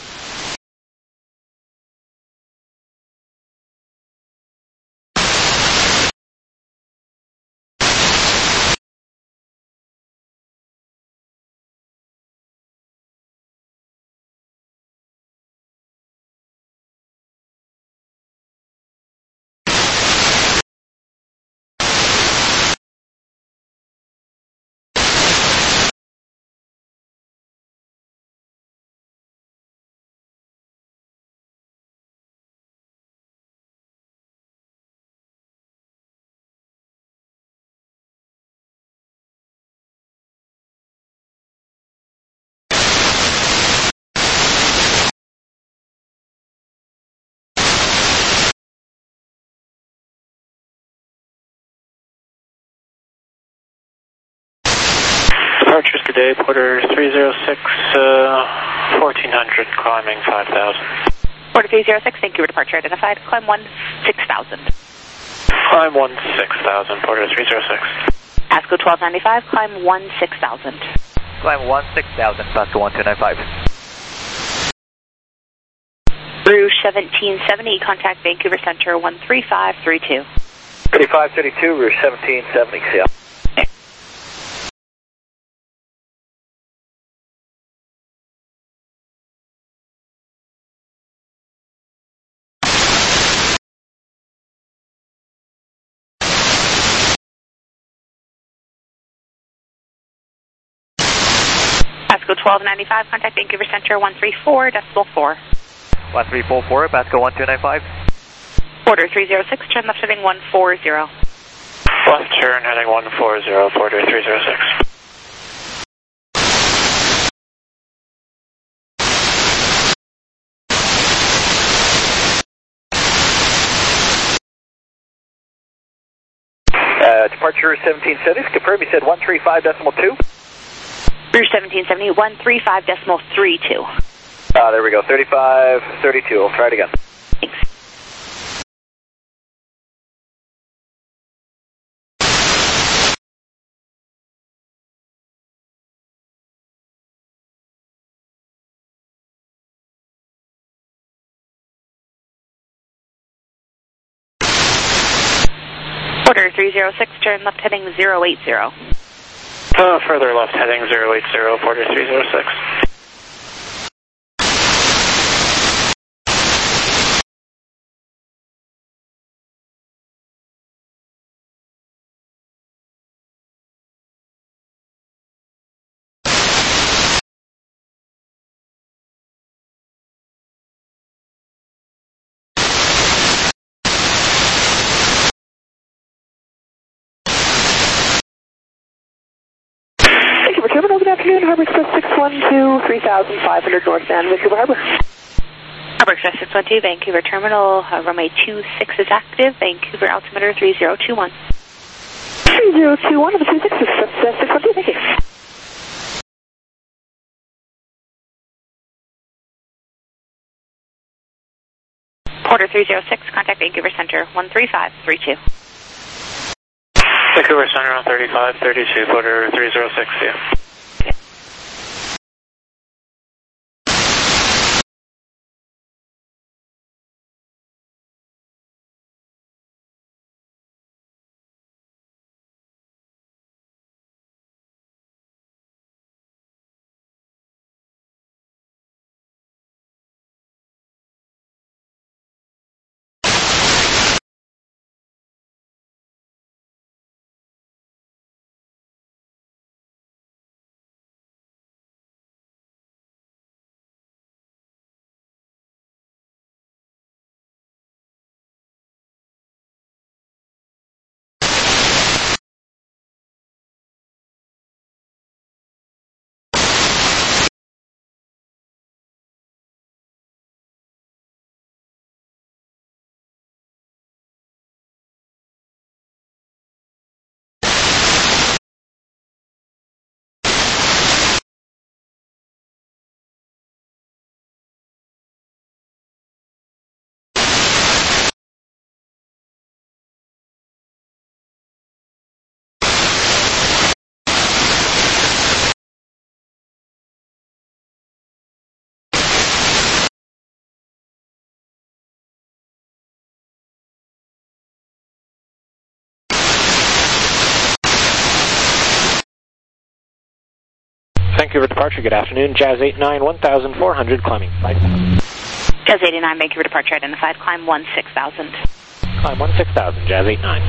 Departures today, Porter 306, 1400, climbing 5,000. Porter 306, thank you for departure identified. Climb 16,000. Climb 16,000, Porter 306. Pasco 1295, climb 16,000. Climb 16,000, Pasco 1295. Rouge 1770, contact Vancouver Center 13532. 3532, Rouge 1770, see ya. Pasco 1295, contact Vancouver Center 134.4. 1344, Pasco 1295. Porter 306, turn left heading 140. Left turn heading 140, Porter 306. Departure 1770, confirm you said 135.2? Rouge 1770, 135.32. There we go, 3532, I'll try it again. Thanks. Porter 306, turn left heading 080. Further left heading 080, Porter 306. Terminal, good afternoon. Harbor Express 612, 3,500 northbound, Vancouver Harbor. Harbor Express 612, Vancouver Terminal, runway 26 is active, Vancouver altimeter 3021. 3021 of the 26 Express 612, thank you. Porter 306, contact Vancouver Center 13532. Vancouver Center on 3532, quarter 306, yeah. Vancouver departure, good afternoon. Jazz 89, 1,400, climbing 5,000. Jazz 89, Vancouver departure identified, climb 16,000. Climb 16,000, Jazz 89.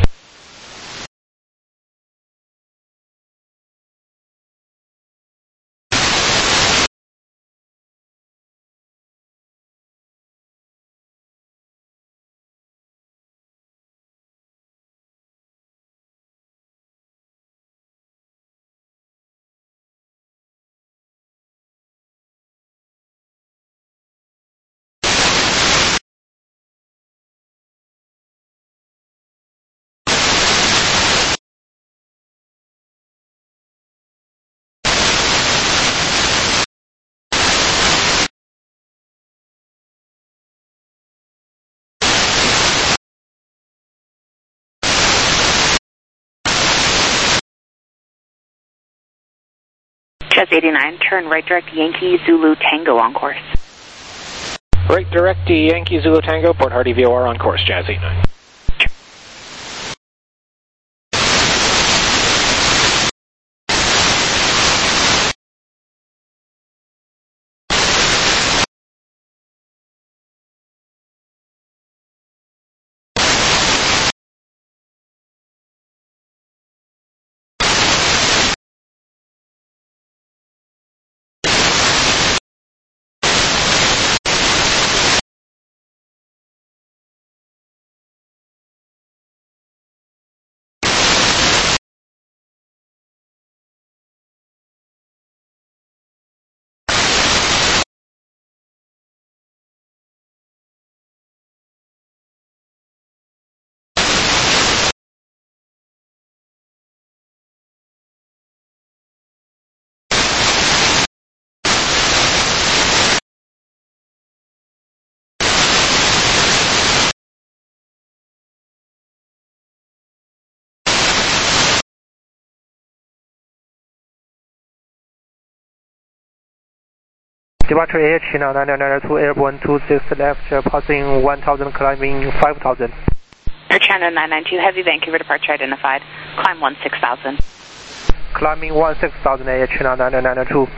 Jazz 89, turn right direct Yankee Zulu Tango on course. Right direct Yankee Zulu Tango, Port Hardy VOR on course, Jazz 89. Departure AH now 9992 airborne 26 left, passing 1000, climbing 5000. Air China 992 heavy Vancouver departure identified, climb 16,000. Climbing 16,000 AH now 9992.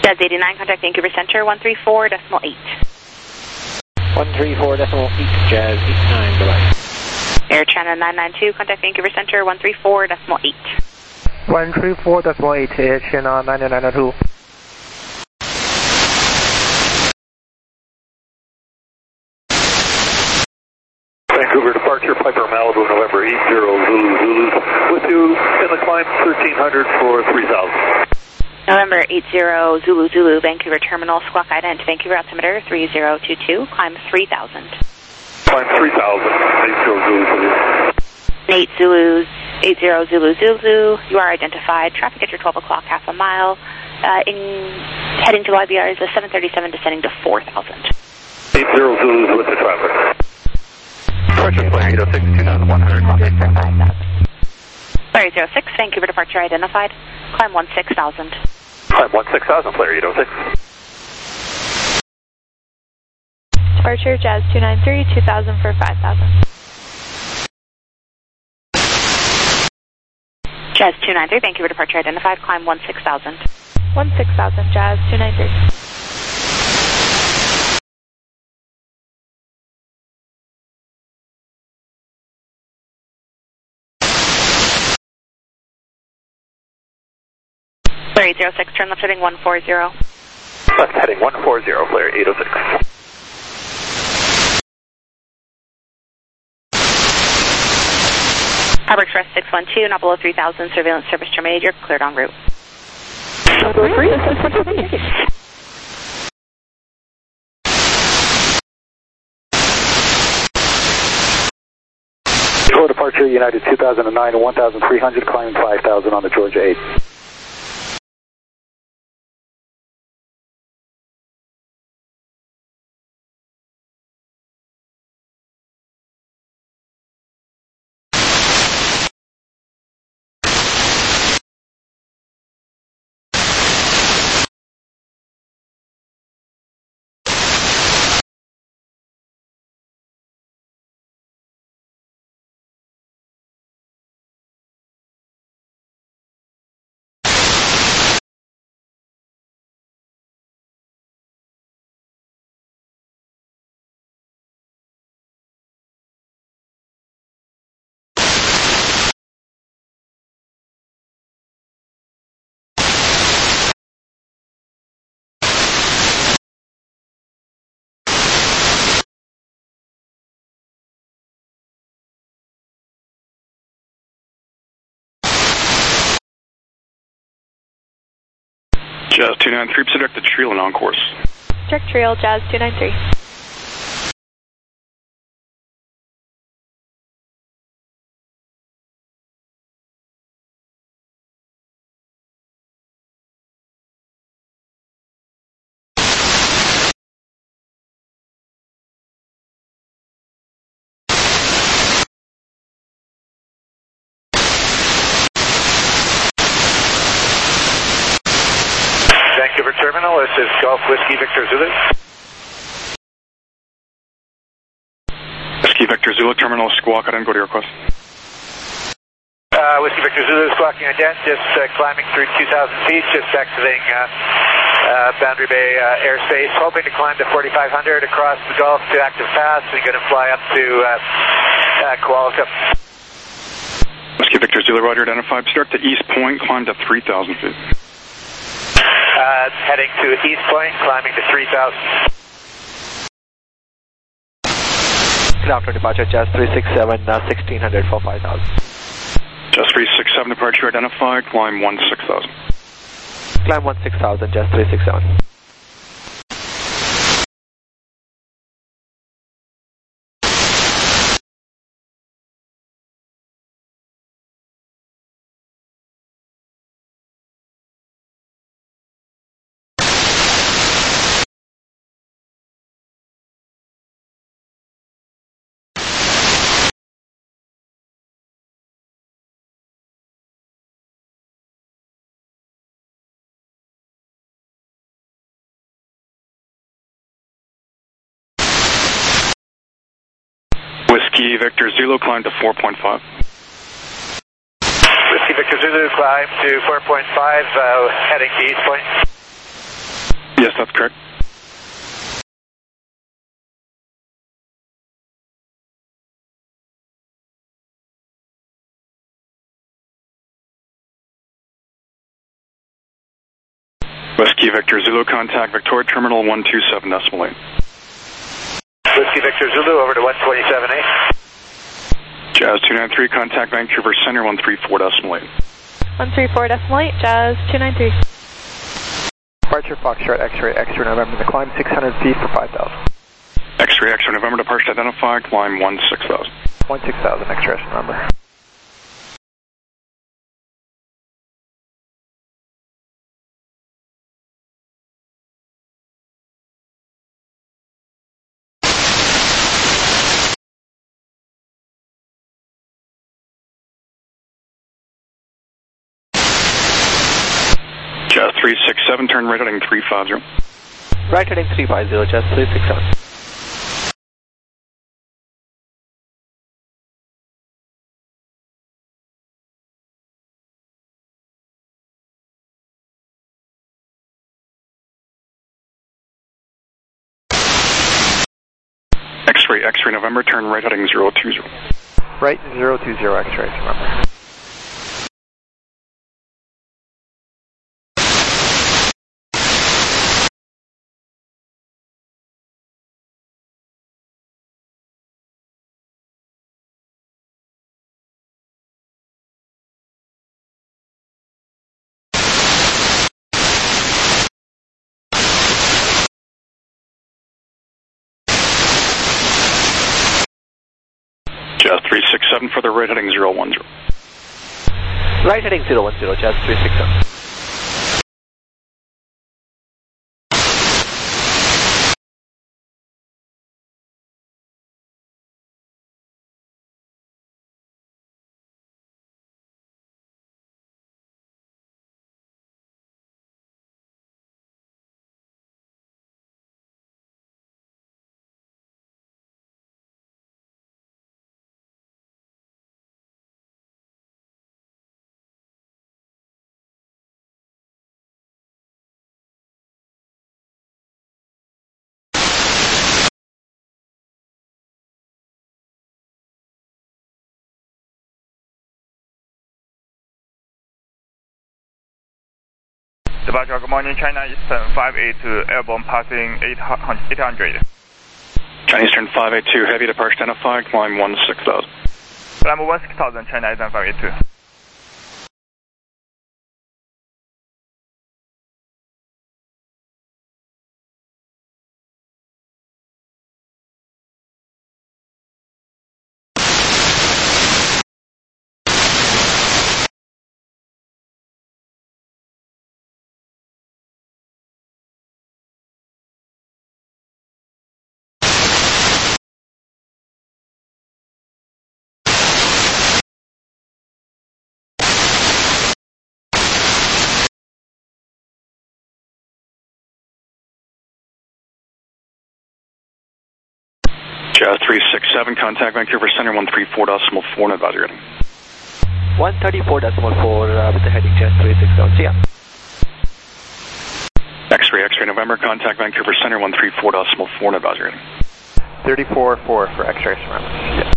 Jazz 89, contact Vancouver Center, 134.8. 134.8, Jazz 89, goodbye. Air China 992, contact Vancouver Center, 134.8. 134.8, Air China 992. Vancouver departure, Piper Malibu, November 80 Zulu, with you in the climb 1300 for 3000. November 80 Zulu, Vancouver Terminal, squawk ident, Vancouver altimeter 3022, climb 3000. Climb 3000, 80 Zulu. 80 Zulu, you are identified, traffic at your 12 o'clock, half a mile, heading to YBR is a 737 descending to 4000. 80 Zulu with the traffic. Departure flight 806, 2100, contact 5000. Flyer 06, Vancouver departure identified, climb 16,000. Climb 16,000, Flyer 806. Departure Jazz 293, 2000 for 5,000. Jazz 293, Vancouver departure identified, climb 16,000. 16,000, Jazz 293. Flare 806, turn left heading 140. Left heading 140, Flare 806. Harbor Express 612, not below 3,000, surveillance service terminated, you're cleared en route. Short departure, United 2009, 1,300, climbing 5,000 on the Georgia 8. Jazz 293, direct to Triel and on course. Direct Triel, Jazz 293. Vancouver Terminal, this is Golf Whiskey Victor Zulu. Whiskey Victor Zulu, Terminal Squawk, I didn't go to your request. Whiskey Victor Zulu, squawking ident, just climbing through 2,000 feet, just exiting Boundary Bay airspace, hoping to climb to 4,500 across the Gulf to Active Pass, and going to fly up to Koalaka. Whiskey Victor Zulu, roger, identified. Start to East Point, climb to 3,000 feet. Heading to East Point, climbing to 3,000. Good afternoon, departure, Jazz 367, 1600 for 5,000. Jazz 367, departure identified, climb 16,000. Climb 16,000, Jazz 367. Whiskey Victor Zulu, climb to 4.5. Whiskey Victor Zulu, climb to 4.5, heading to East Point. Yes, that's correct. Whiskey Victor Zulu, contact Victoria Terminal 127.8. Whiskey Victor Zulu, over to 127.8. Jazz 293, contact Vancouver Center 134.8. 134.8, Jazz 293. Departure Foxtrot X-ray November, the climb 600 feet for 5,000. X-ray November, departure identified, climb 16,000. 16,000, X-ray November. Jazz 367, turn right heading 350. Right heading 350, Jazz 367. X-ray November, turn right heading 020. Right 020, X-ray November. Jazz 367 for the right heading 010. Right heading 010, Jazz 367. Departure, good morning, China Eastern 582, airborne passing 800. China Eastern 582, heavy departure identified, climb 16,000. Climb 16,000, China Eastern 582. Jazz 367, contact Vancouver Center 134.4 and advisory heading. 134.4 with the heading Jazz 367, yeah. X-ray November, contact Vancouver Center 134.4 and advisory heading. 34.4 for X-ray November, yeah.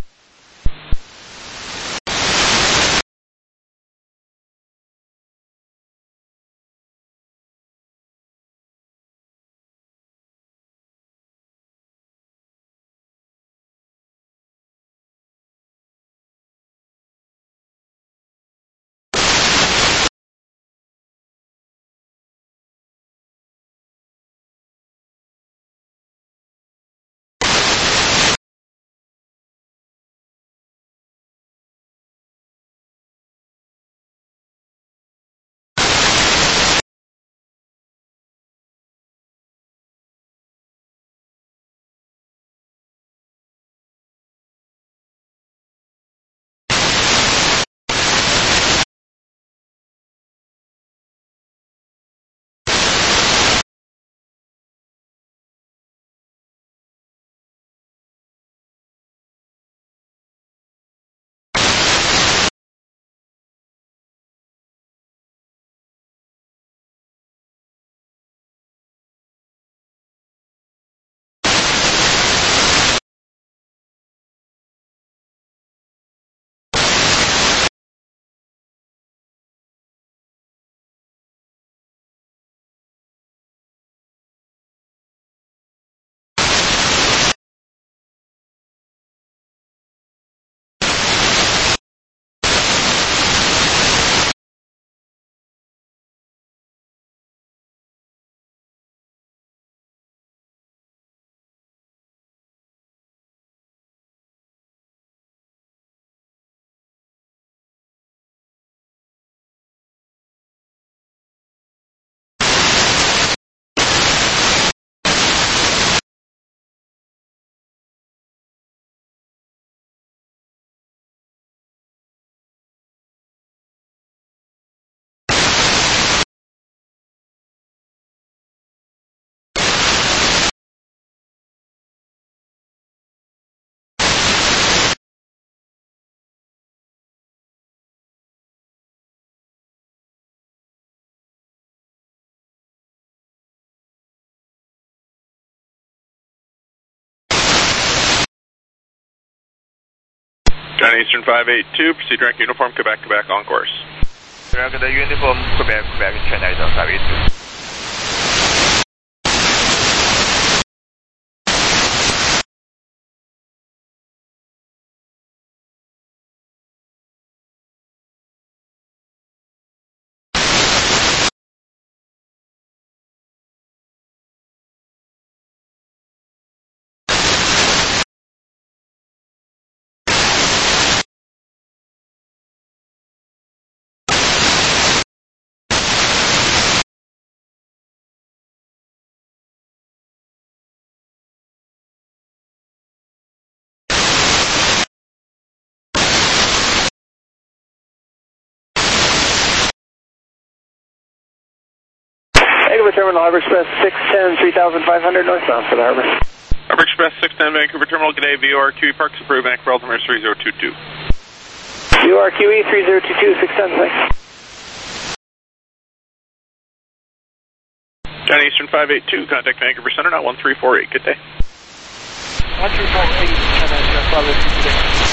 China Eastern 582, proceed direct uniform, Quebec, Quebec, on course. Direct uniform, Quebec, Quebec, China Eastern 582. Vancouver Terminal, Harbor Express 610, 3500 northbound for the Harbor. Harbor Express 610, Vancouver Terminal, good day, VORQE, Parks approved, Vancouver Altimeter 3022. VORQE 3022, 610, thanks. China Eastern 582, contact Vancouver Center, not 1348, good day. 1348, China Eastern 582.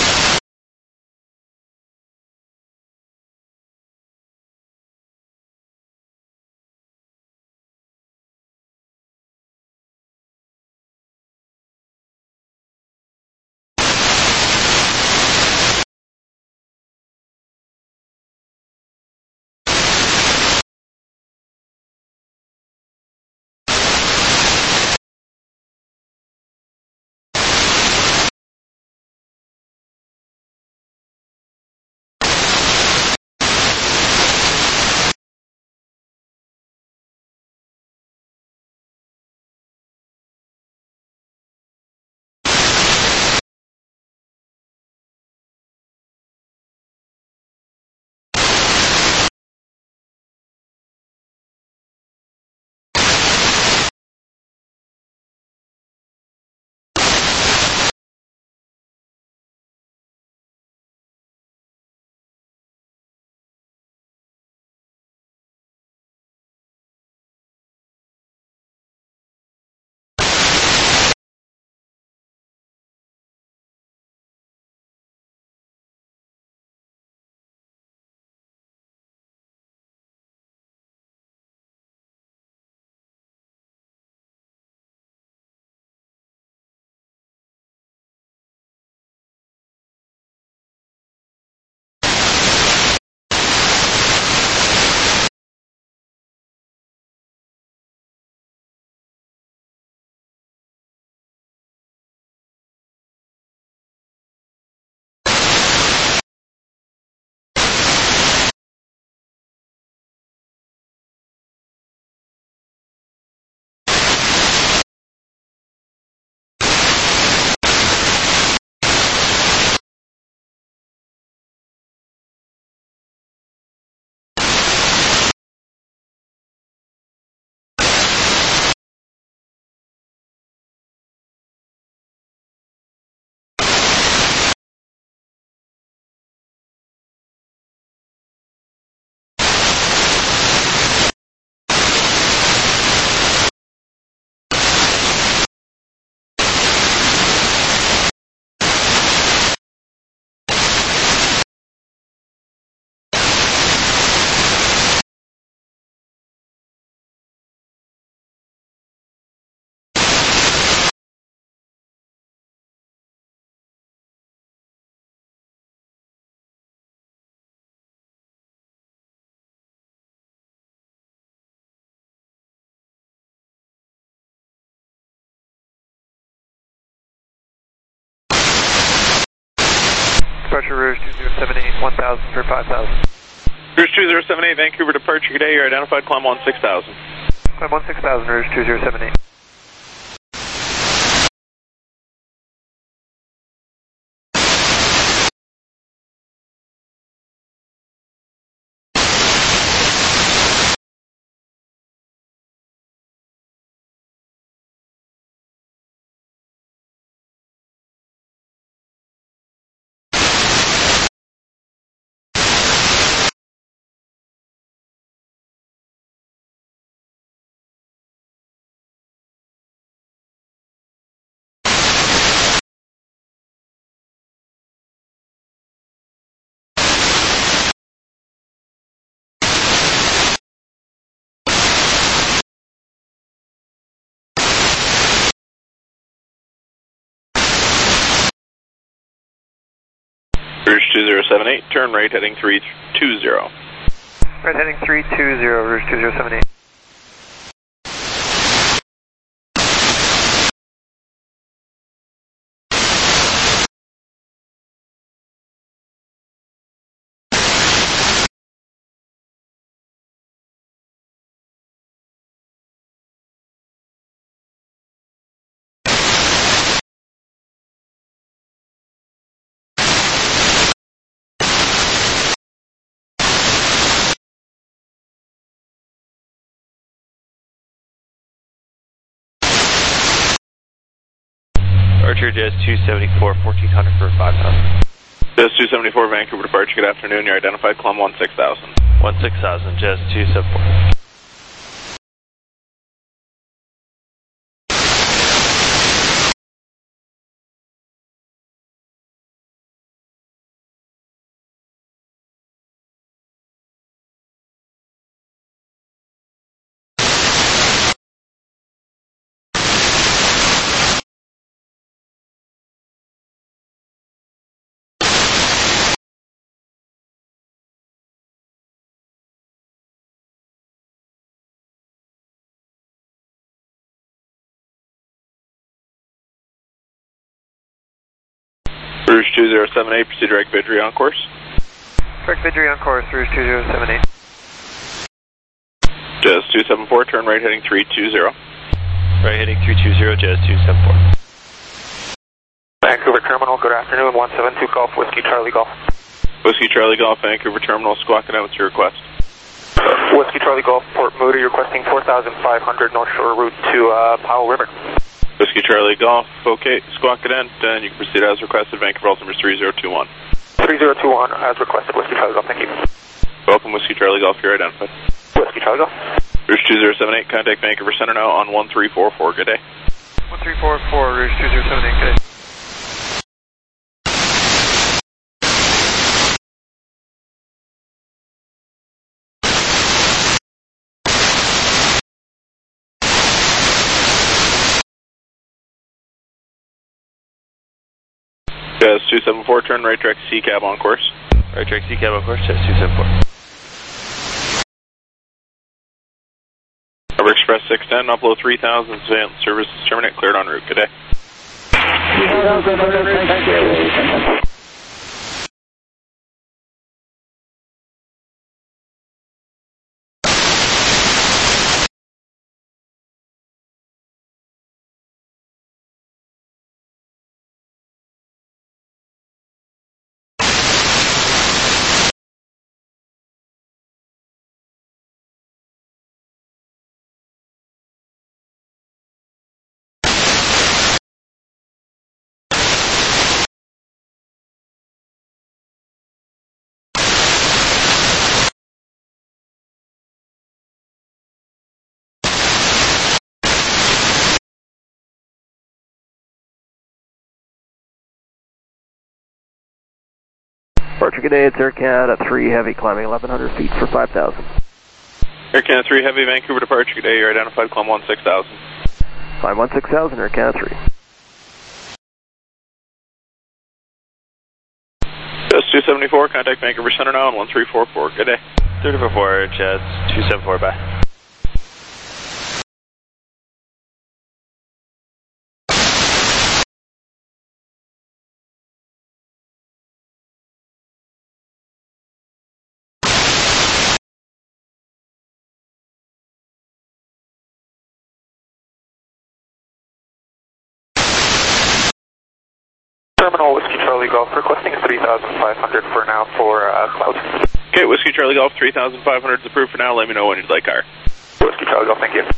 Departure Rouge 2078, 1000 for 5000. Rouge 2078, Vancouver departure, good day, you're identified, climb on 6000. Climb on 6000, Rouge 2078. Rouge 2078, turn right heading 320. Right heading 320, Rouge 2078. Archer Jazz 274, 1400 for 5,000. Jazz 274, Vancouver departure, good afternoon. You're identified, climb 16,000. 16,000, Jazz 274. Rouge 2078, proceed direct Vidry on course. Direct Vidry on course, Rouge 2078. Jazz 274, turn right heading 320. Right heading 320, Jazz 274. Vancouver Terminal, good afternoon, 172 Golf, Whiskey Charlie Golf. Whiskey Charlie Golf, Vancouver Terminal, Squawk It Out, what's your request? Whiskey Charlie Golf, Port Moody, requesting 4,500 North Shore route to Powell River. Whiskey Charlie Golf, okay, Squawk It Out, and you can proceed as requested, Vancouver altimeter 3021. 3021, as requested, Whiskey Charlie Golf, thank you. Welcome, Whiskey Charlie Golf, you're identified. Whiskey Charlie Golf. Rouge 2078, contact Vancouver Center now on 1344, good day. 1344, Rouge 2078, good day. Jazz 274, turn right direct C-cab on course. Right direct C-cab on course, Jazz 274. Harbor Express 610, upload 3000, surveillance services terminate, cleared en route, good day. Departure, good day, it's Air Canada 3 Heavy, climbing 1,100 feet for 5,000. Air Canada 3 Heavy, Vancouver departure, good day, you're identified, climb 16,000. Climb 16,000, Air Canada 3. Jazz 274, contact Vancouver Center now on 1344, good day. 344, Jazz 274, bye. Terminal, Whiskey Charlie Golf, requesting 3,500 for now for cloud. Okay, Whiskey Charlie Golf, 3,500 is approved for now, let me know when you'd like higher. Whiskey Charlie Golf, thank you.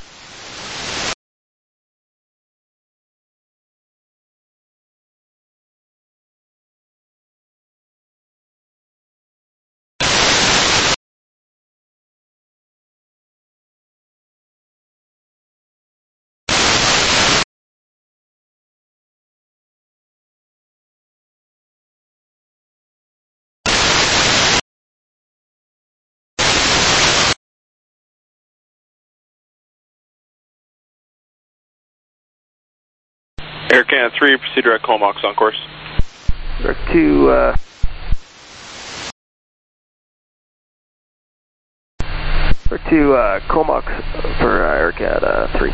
Air Canada 3, proceed direct Comox on course. Direct to For 2 Comox for AirCat 3.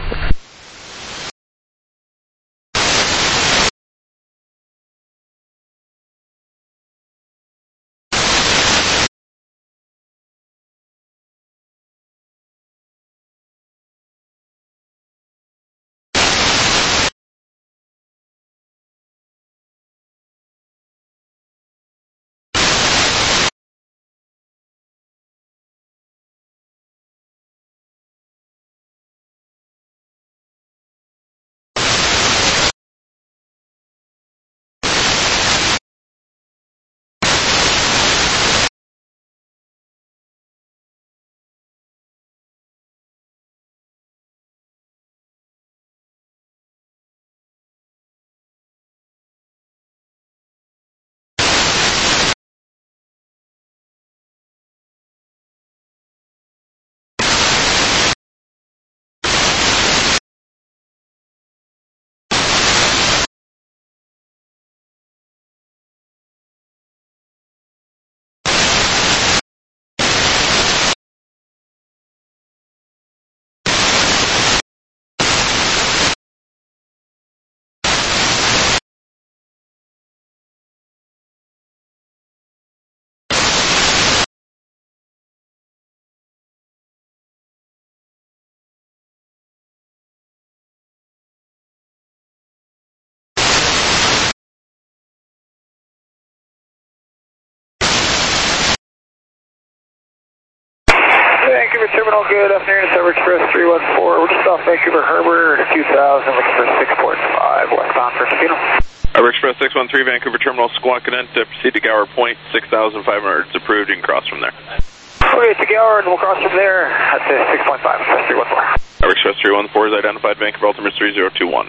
Vancouver Terminal, good afternoon. It's Ever Express 314. We're just off Vancouver Harbor, 2000, looking for 6.5 westbound for Tofino. Ever Express 613, Vancouver Terminal, squawk cadent, proceed to Gower Point, 6,500. It's approved, you can cross from there. Okay, to Gower, and we'll cross from there at 6.5, Express 314. Ever Express 314 is identified, Vancouver altimeter 3021.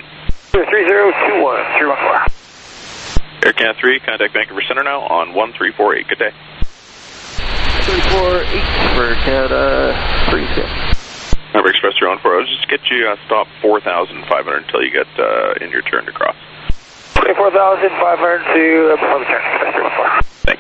3021, 314. AirCat 3, contact Vancouver Center now on 1348. Good day. 348 for Cat 3. Ever Express 314, I'll just get you stop 4,500 until you get in your turn to cross. 4,500 to before the turn, Express 314. Thanks.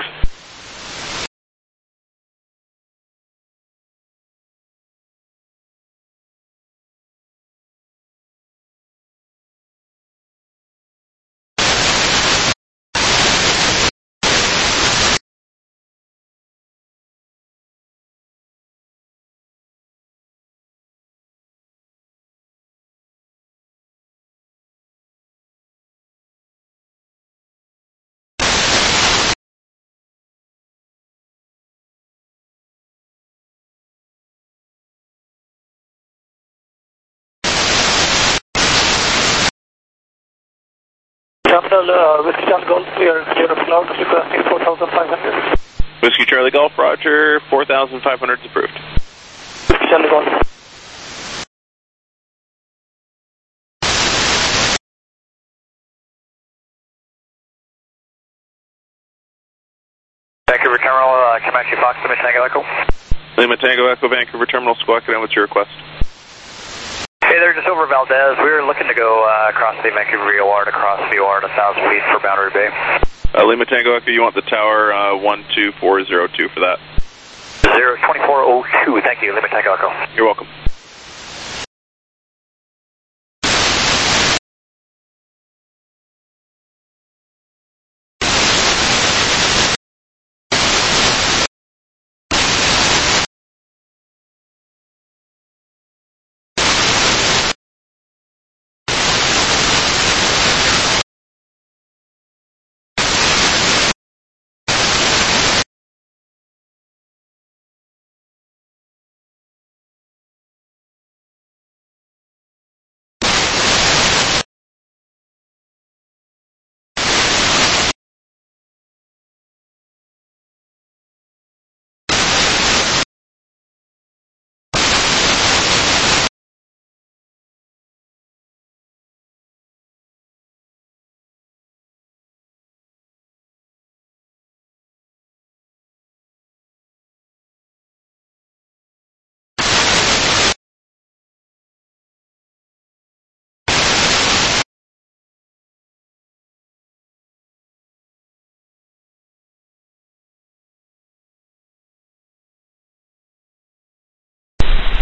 Terminal, Whiskey Charlie Golf, we are clear of cloud, requesting 4,500. Whiskey Charlie Golf, roger, 4,500 is approved. Whiskey Charlie Golf. Vancouver Terminal, Comanche Fox, Lima Tango Echo. Lima Tango Echo, Vancouver Terminal, squawk cadent, what's your request? Hey there, just over Valdez. We were looking to go across the Vancouver VOR to cross VOR to 1,000 feet for Boundary Bay. Lima Tango Echo, you want the tower 12402 for that? 02402, thank you, Lima Tango Echo. You're welcome.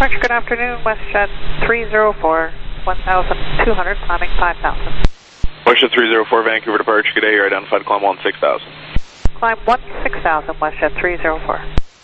Departure, good afternoon, WestJet 304, 1,200, climbing 5,000. WestJet 304, Vancouver departure, good day, you're identified, climb 16,000. Climb 16,000, WestJet 304.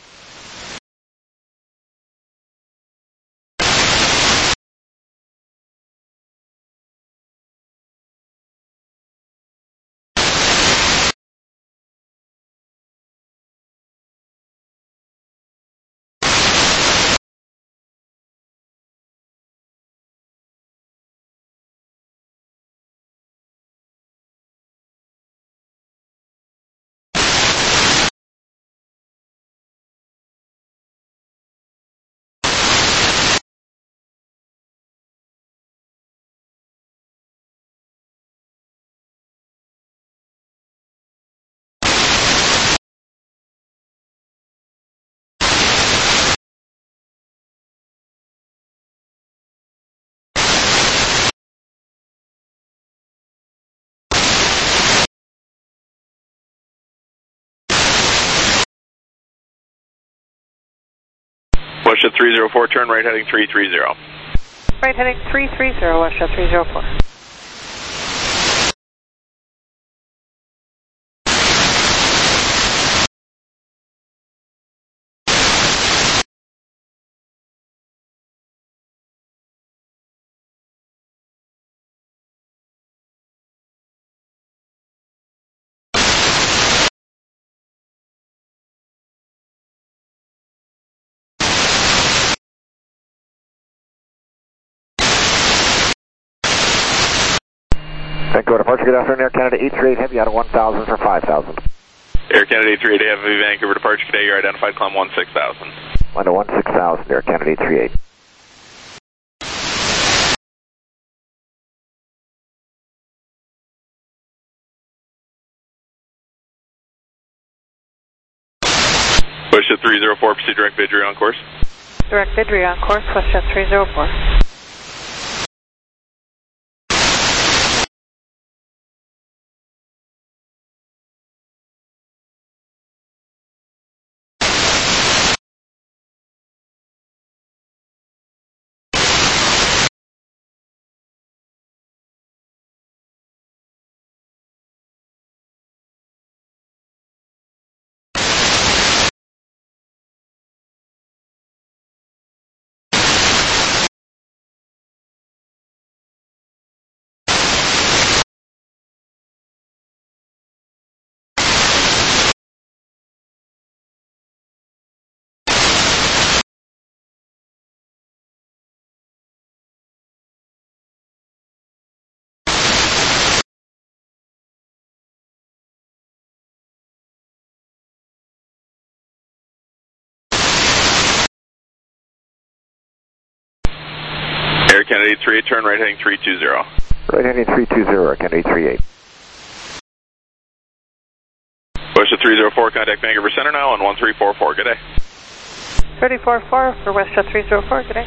WestJet 304, turn right heading 330. Right heading 330, WestJet 304. Vancouver departure, good afternoon, Air Canada 838 Heavy out of 1,000 for 5,000. Air Canada 838 Heavy, Vancouver departure, good day, you're identified, climb 16,000. Line to 16,000, Air Canada 838. WestJet 304, proceed direct Vidri on course. Direct Vidri on course, WestJet 304. Air Canada 838, turn right heading 320. Right heading 320, Air Canada 838. WestJet 304, contact Vancouver Center now on 1344, good day. 344 for WestJet 304, good day.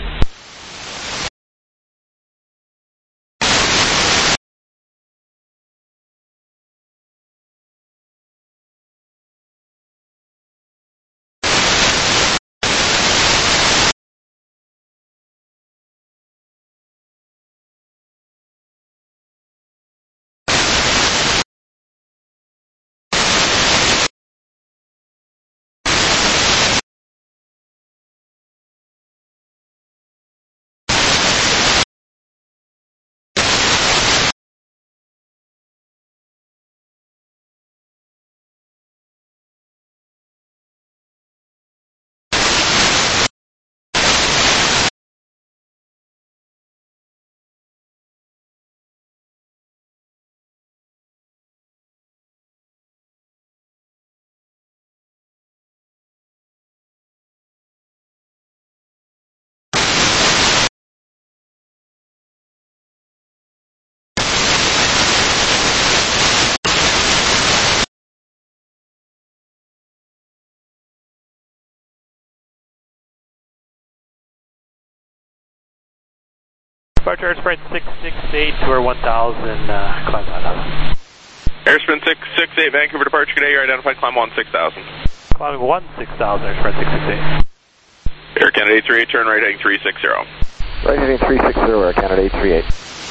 Departure Airsprint 668, tour 1,000, climb 5,000. Airsprint 668, Vancouver departure, good day, you're identified, climb 16,000. Climbing 16,000, Airsprint 668. Air Canada 838, turn right heading 360. Right heading 360, Air Canada 838.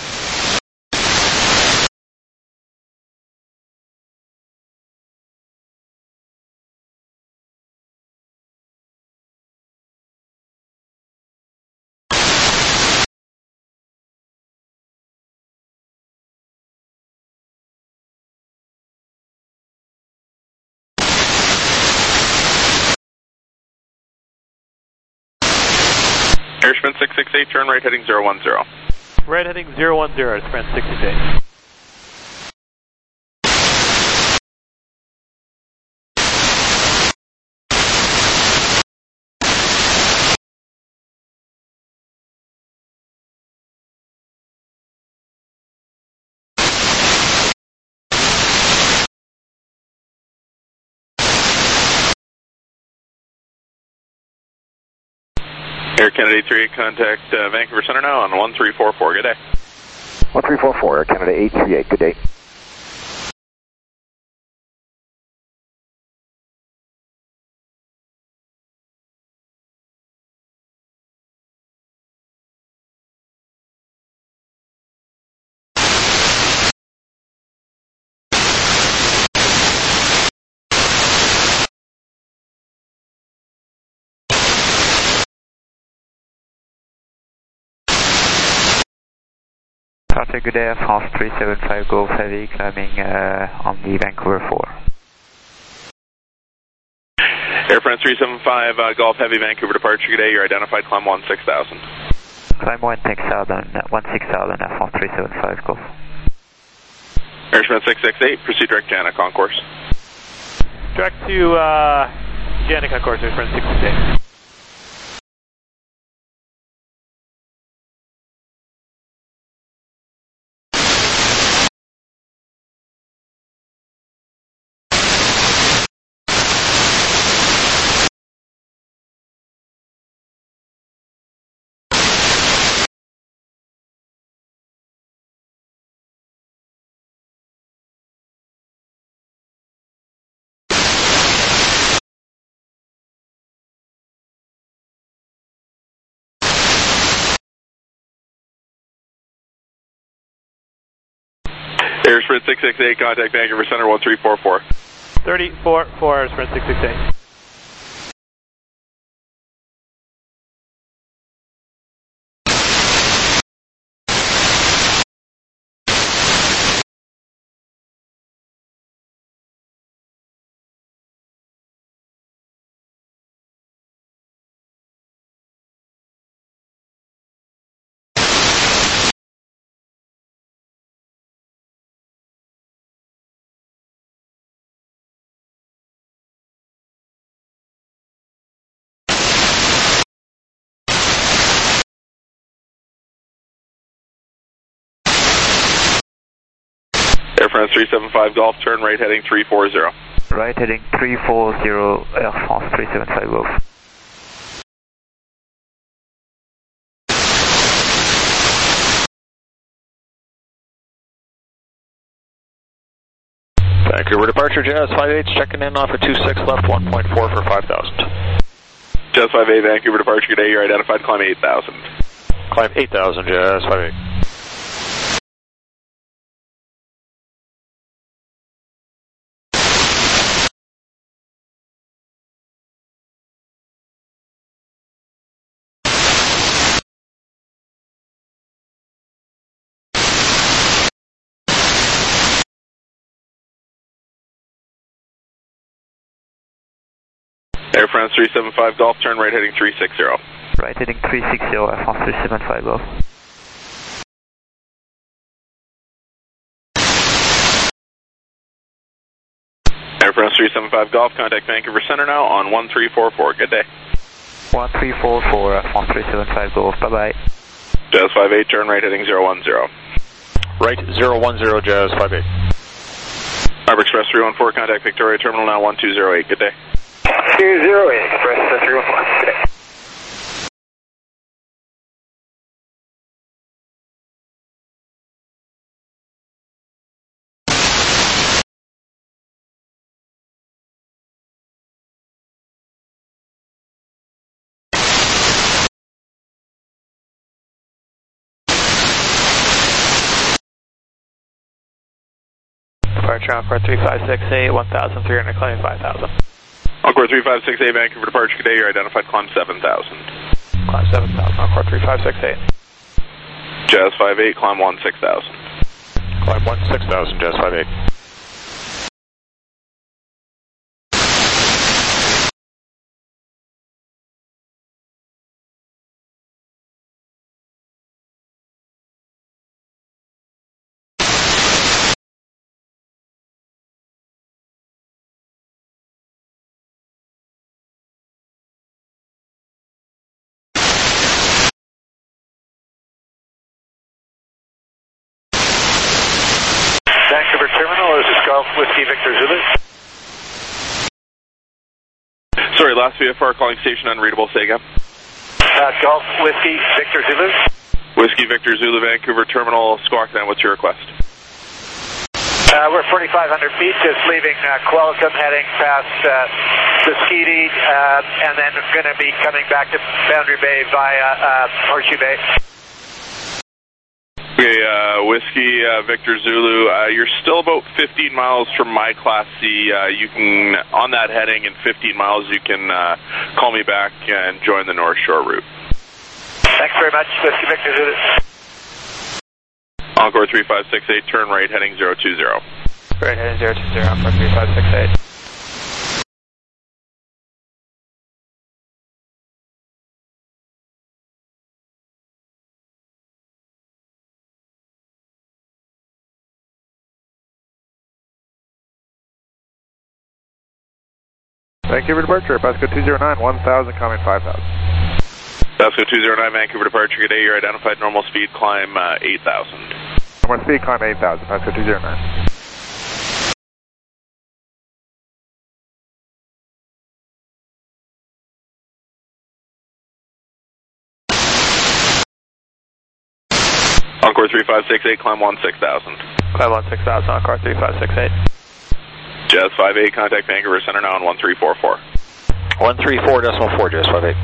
Airsprint 668, turn right heading 010. Right heading 010, Sprint 668. Air Canada 838, contact Vancouver Center now on 1344. Good day. 1344, Air Canada 838. Good day. Traffic, good day, Air France 375 Golf Heavy, climbing on the Vancouver 4. Air France 375 Golf Heavy, Vancouver departure, good day, you're identified, climb 16,000. Climb 16,000, Air France 375 Golf. Airsprint 668, proceed direct Jana concourse. Direct to Jana concourse, Airsprint 668. Airsprint 668, contact Vancouver Center 1344. 344, Airsprint 668. Air France 375 Golf, turn right heading 340. Right heading 340, Air France 375 Golf. Vancouver departure, Jazz 58, checking in off of 26 left, 1.4 for 5,000. Jazz 58, Vancouver departure, good day, you're identified, climb 8,000. Climb 8,000, Jazz 58. Air France 375 Golf, turn right heading 360. Right heading 360, Air France 375 Golf. Air France 375 Golf, contact Vancouver Center now on 1344. Good day. 1344, Air France 375 Golf. Bye-bye. Jazz 58, turn right heading 010. Right 010, Jazz 58. Harbor Express 314, contact Victoria Terminal now 1208. Good day. 208, Express 314. Good day. departure, Encore 3568, 1,300, climbing 5,000. Encore 3568, Vancouver departure, good day, you're identified, climb 7,000. Climb 7,000, Encore 3568. Jazz 58, climb 16,000. Climb 16,000, Jazz 58. Vancouver Terminal, this is Golf Whiskey Victor Zulu. Sorry, last VFR calling station unreadable, say again. Golf Whiskey Victor Zulu. Whiskey Victor Zulu, Vancouver Terminal, Squawk-Down, what's your request? We're 4,500 feet, just leaving Qualicum, heading past Tuskegee, and then going to be coming back to Boundary Bay via Horseshoe Bay. Okay, Whiskey Victor Zulu, you're still about 15 miles from my Class C. You can, on that heading in 15 miles, you can call me back and join the North Shore route. Thanks very much, Whiskey Victor Zulu. Encore 3568, turn right, heading 020. Right, heading 020, Encore 3568. Vancouver departure, Pasco 209, 1,000, coming 5,000. Pasco 209, Vancouver departure, good day, you're identified, normal speed, climb 8,000. Normal speed, climb 8,000, Pasco 209. Encore 3568, climb 16,000. Climb 16,000, Encore 3568. Jazz 58, contact Vancouver Center now on 1344. 134.4, Jazz 58.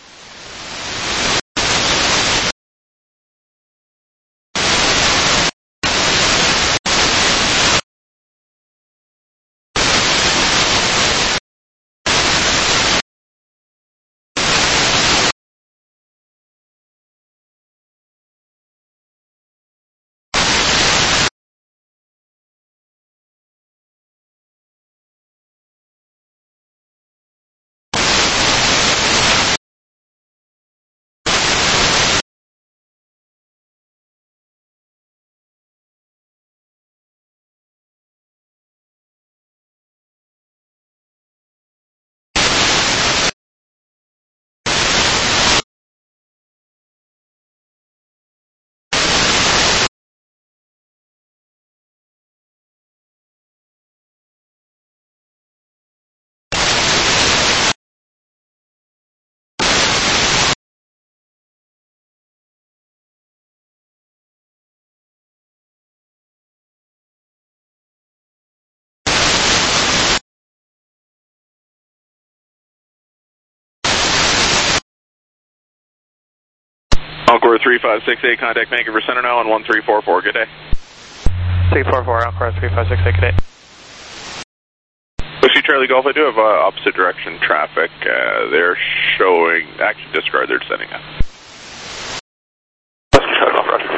Encore 3568, contact Vancouver Center now on 1344, good day. 344, Encore 3568, good day. Whiskey Charlie Golf, I do have opposite direction traffic. They're showing, actually disregard, they're sending us. Whiskey Charlie Golf, Roger.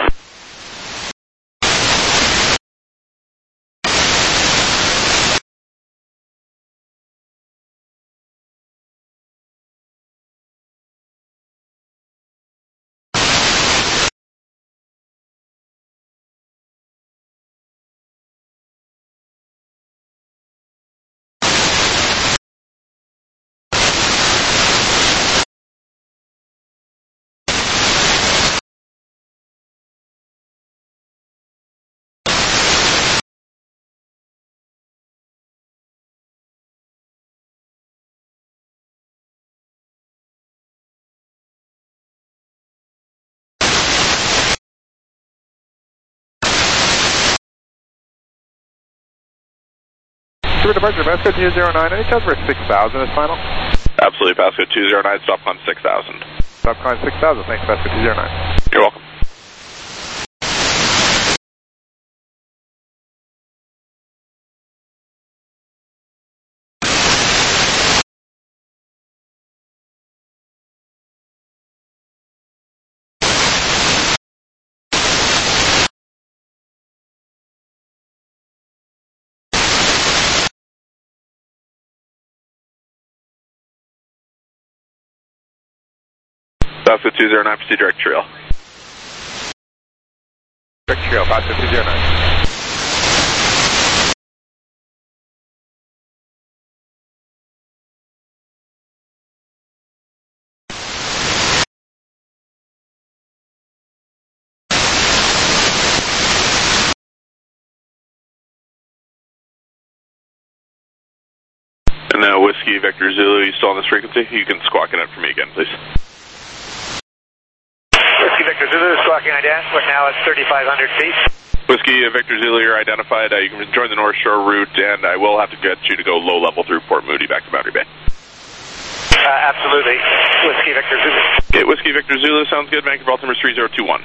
Vancouver departure, Pasco 209, any chance for 6,000 is final? Absolutely, Pasco 209, stop climb 6,000. Stop climb 6,000, thanks, Pasco 209. You're welcome. Basco 209, proceed direct trail. Direct trail, Basco 209. And Whiskey Victor Zulu, you still on this frequency? You can squawk it out for me again, please. Whiskey Victor Zulu, squawking ident. We're now at 3,500 feet. Whiskey Victor Zulu, you're identified. You can join the North Shore route, and I will have to get you to go low level through Port Moody back to Boundary Bay. Absolutely. Whiskey Victor Zulu. Okay, Whiskey Victor Zulu, sounds good. Vancouver altimeter 3021.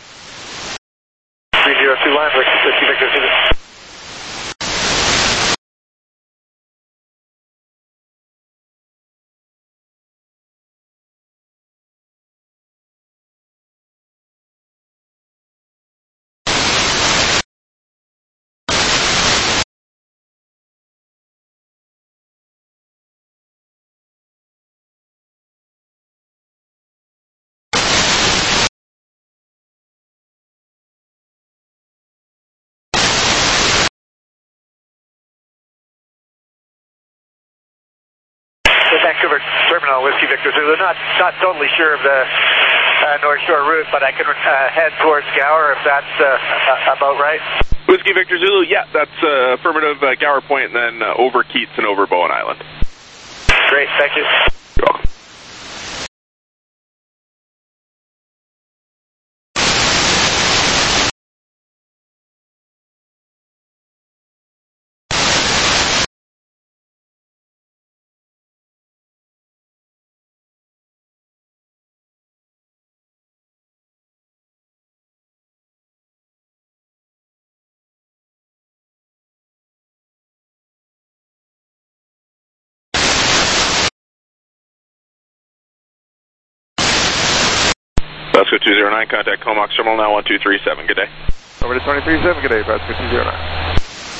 3021, Whiskey Victor Zulu. Vancouver Terminal, Whiskey Victor Zulu. Not totally sure of the North Shore route, but I can head towards Gower if that's about right. Whiskey Victor Zulu, yeah, that's affirmative. Gower Point, and then over Keats and over Bowen Island. Great, thank you. You're welcome. Basco 209, contact Comox Terminal now 1237, good day. Over to 237, good day, Basco 209.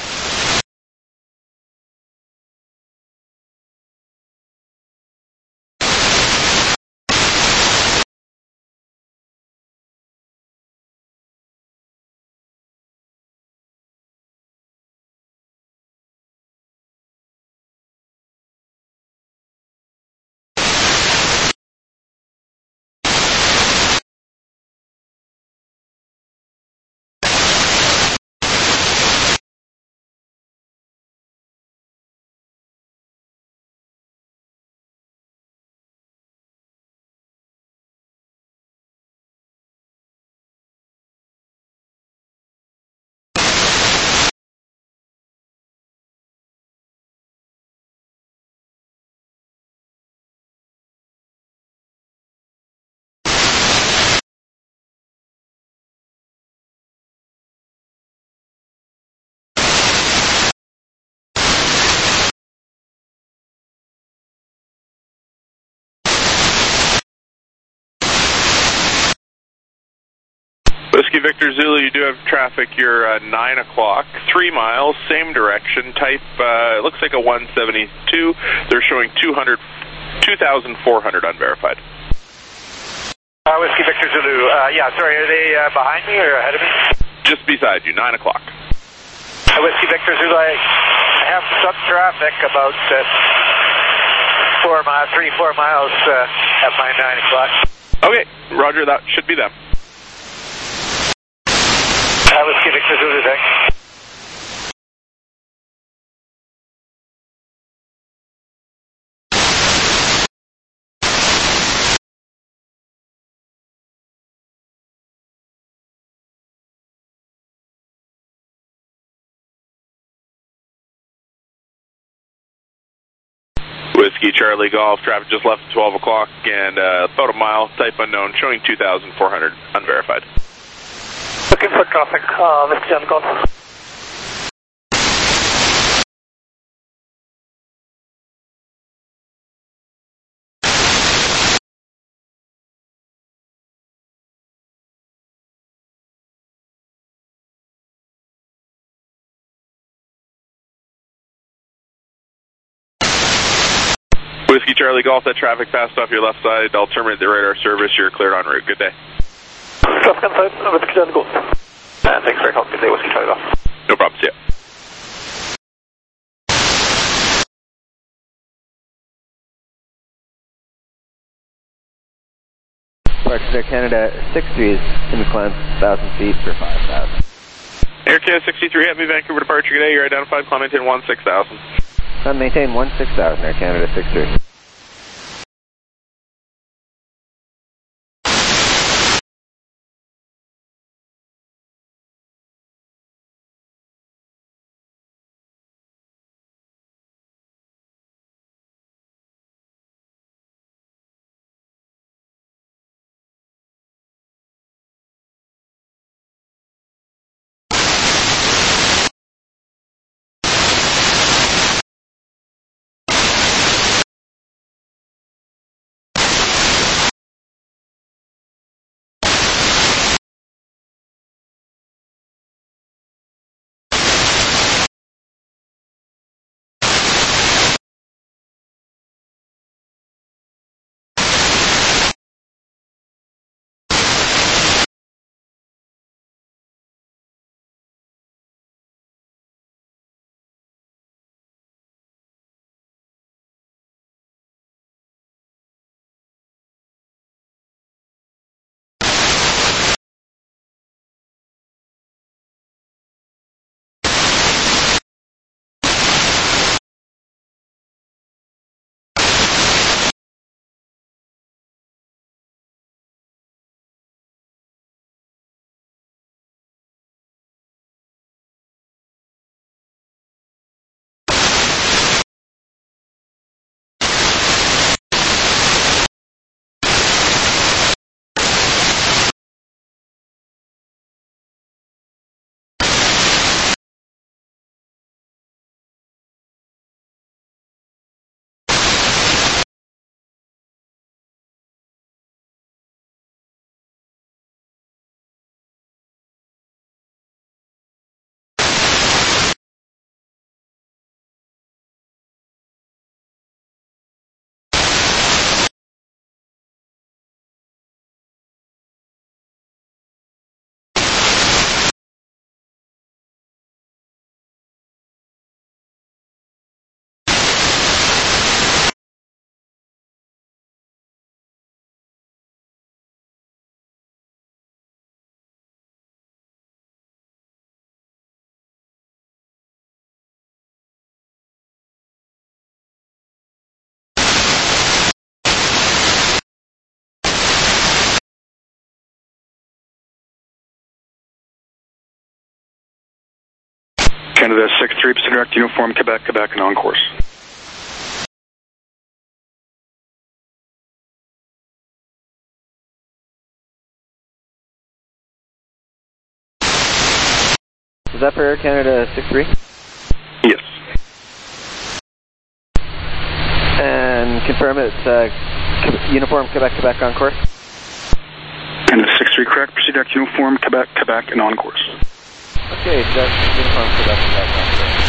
Whiskey Victor Zulu, you do have traffic. You're 9 o'clock, 3 miles, same direction, type, it looks like a 172. They're showing 2,400 unverified. Whiskey Victor Zulu, yeah, sorry, are they behind me or ahead of me? Just beside you, 9 o'clock. Whiskey Victor Zulu, I have some traffic about 4 miles at my 9 o'clock. Okay, roger, that should be them. Whiskey Victor Zulu, thanks. Whiskey Charlie Golf, traffic just left at 12 o'clock and about a mile, type unknown, showing 2,400 unverified. Looking for traffic, Whiskey Charlie Golf. Whiskey Charlie Golf, that traffic passed off your left side. I'll terminate the radar service. You're cleared en route. Good day. Traffic on side, Whiskey Charlie Golf. Thanks for your help. Good day, Whiskey Charlie Golf. No problem. See ya. Departure Air Canada 63 is in the climb 1,000 feet for 5,000. Air Canada 63, Heavy Vancouver departure today. You're identified. Climb maintain 16,000. Maintain 16,000, Air Canada 63. Canada 63, Pacific Direct Uniform, Quebec, and on course. Is that for Air Canada 63? Yes. And confirm it's Uniform, Quebec, on course? Canada 63, correct. Proceed direct Uniform, Quebec, and on course. Okay, so that's Uniform, Quebec, on course.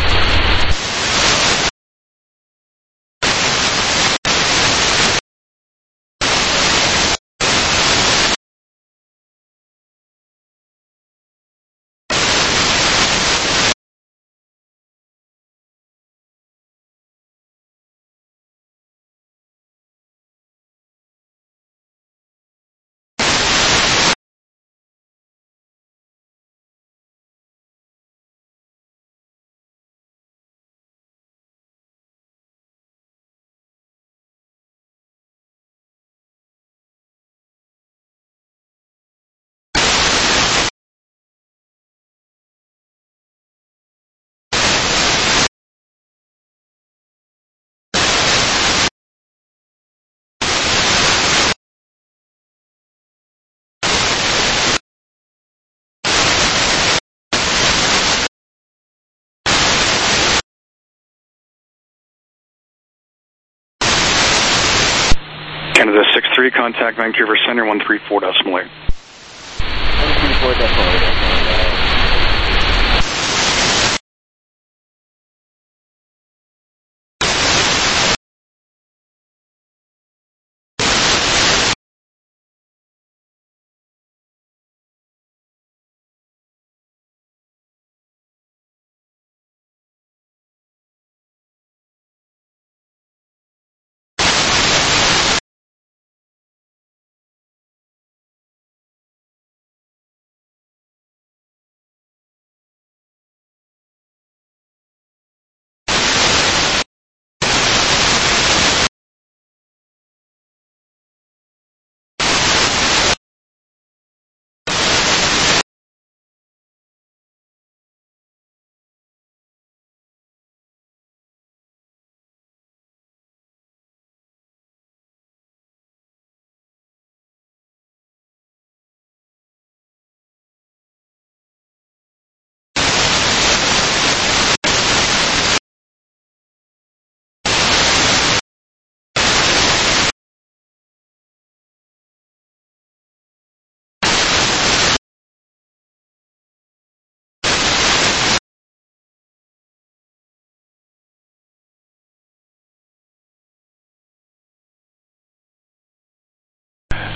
Canada 63, contact Vancouver Center 134.8. 134.8.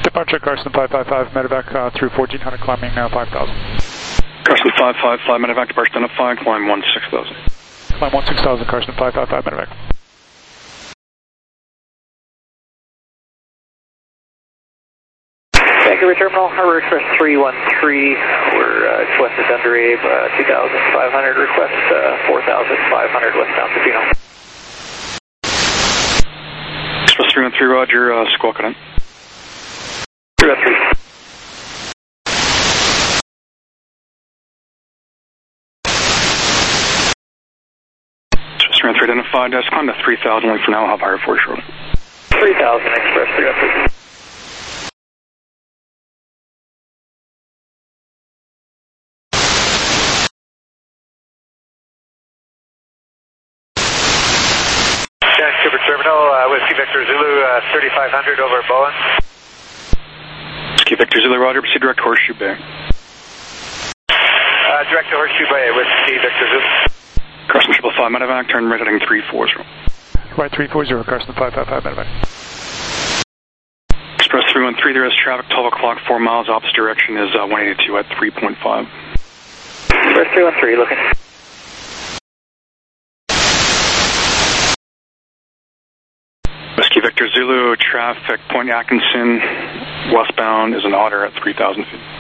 Departure Carson 555, medevac through 1400, climbing 5000. Carson 555, medevac, departure identified, climb 16,000. Climb 16,000, Carson 555, medevac. Vancouver Terminal, Harbor Express 313, we're just west of Thunder Abe, 2,500, request 4,500 westbound Casino. Express 313, roger, squawk it in. 313. Express 313 identified, just climb to 3,000, wait for now, I'll have higher for you shortly. 3,000, Express 313. Vancouver Terminal, Whiskey Victor Zulu, 3,500 over Bowen. Whiskey Victor Zulu, roger, proceed direct to Horseshoe Bay. Direct to Horseshoe Bay, Whiskey Victor Zulu. Carson 555, medevac, turn right heading 340. Right 340, Carson 555, medevac. Express 313, there is traffic, 12 o'clock, 4 miles, opposite direction is 182 at 3.5. Express 313, looking. Whiskey Victor Zulu, traffic, Point Atkinson, westbound is an Otter at 3,000 feet.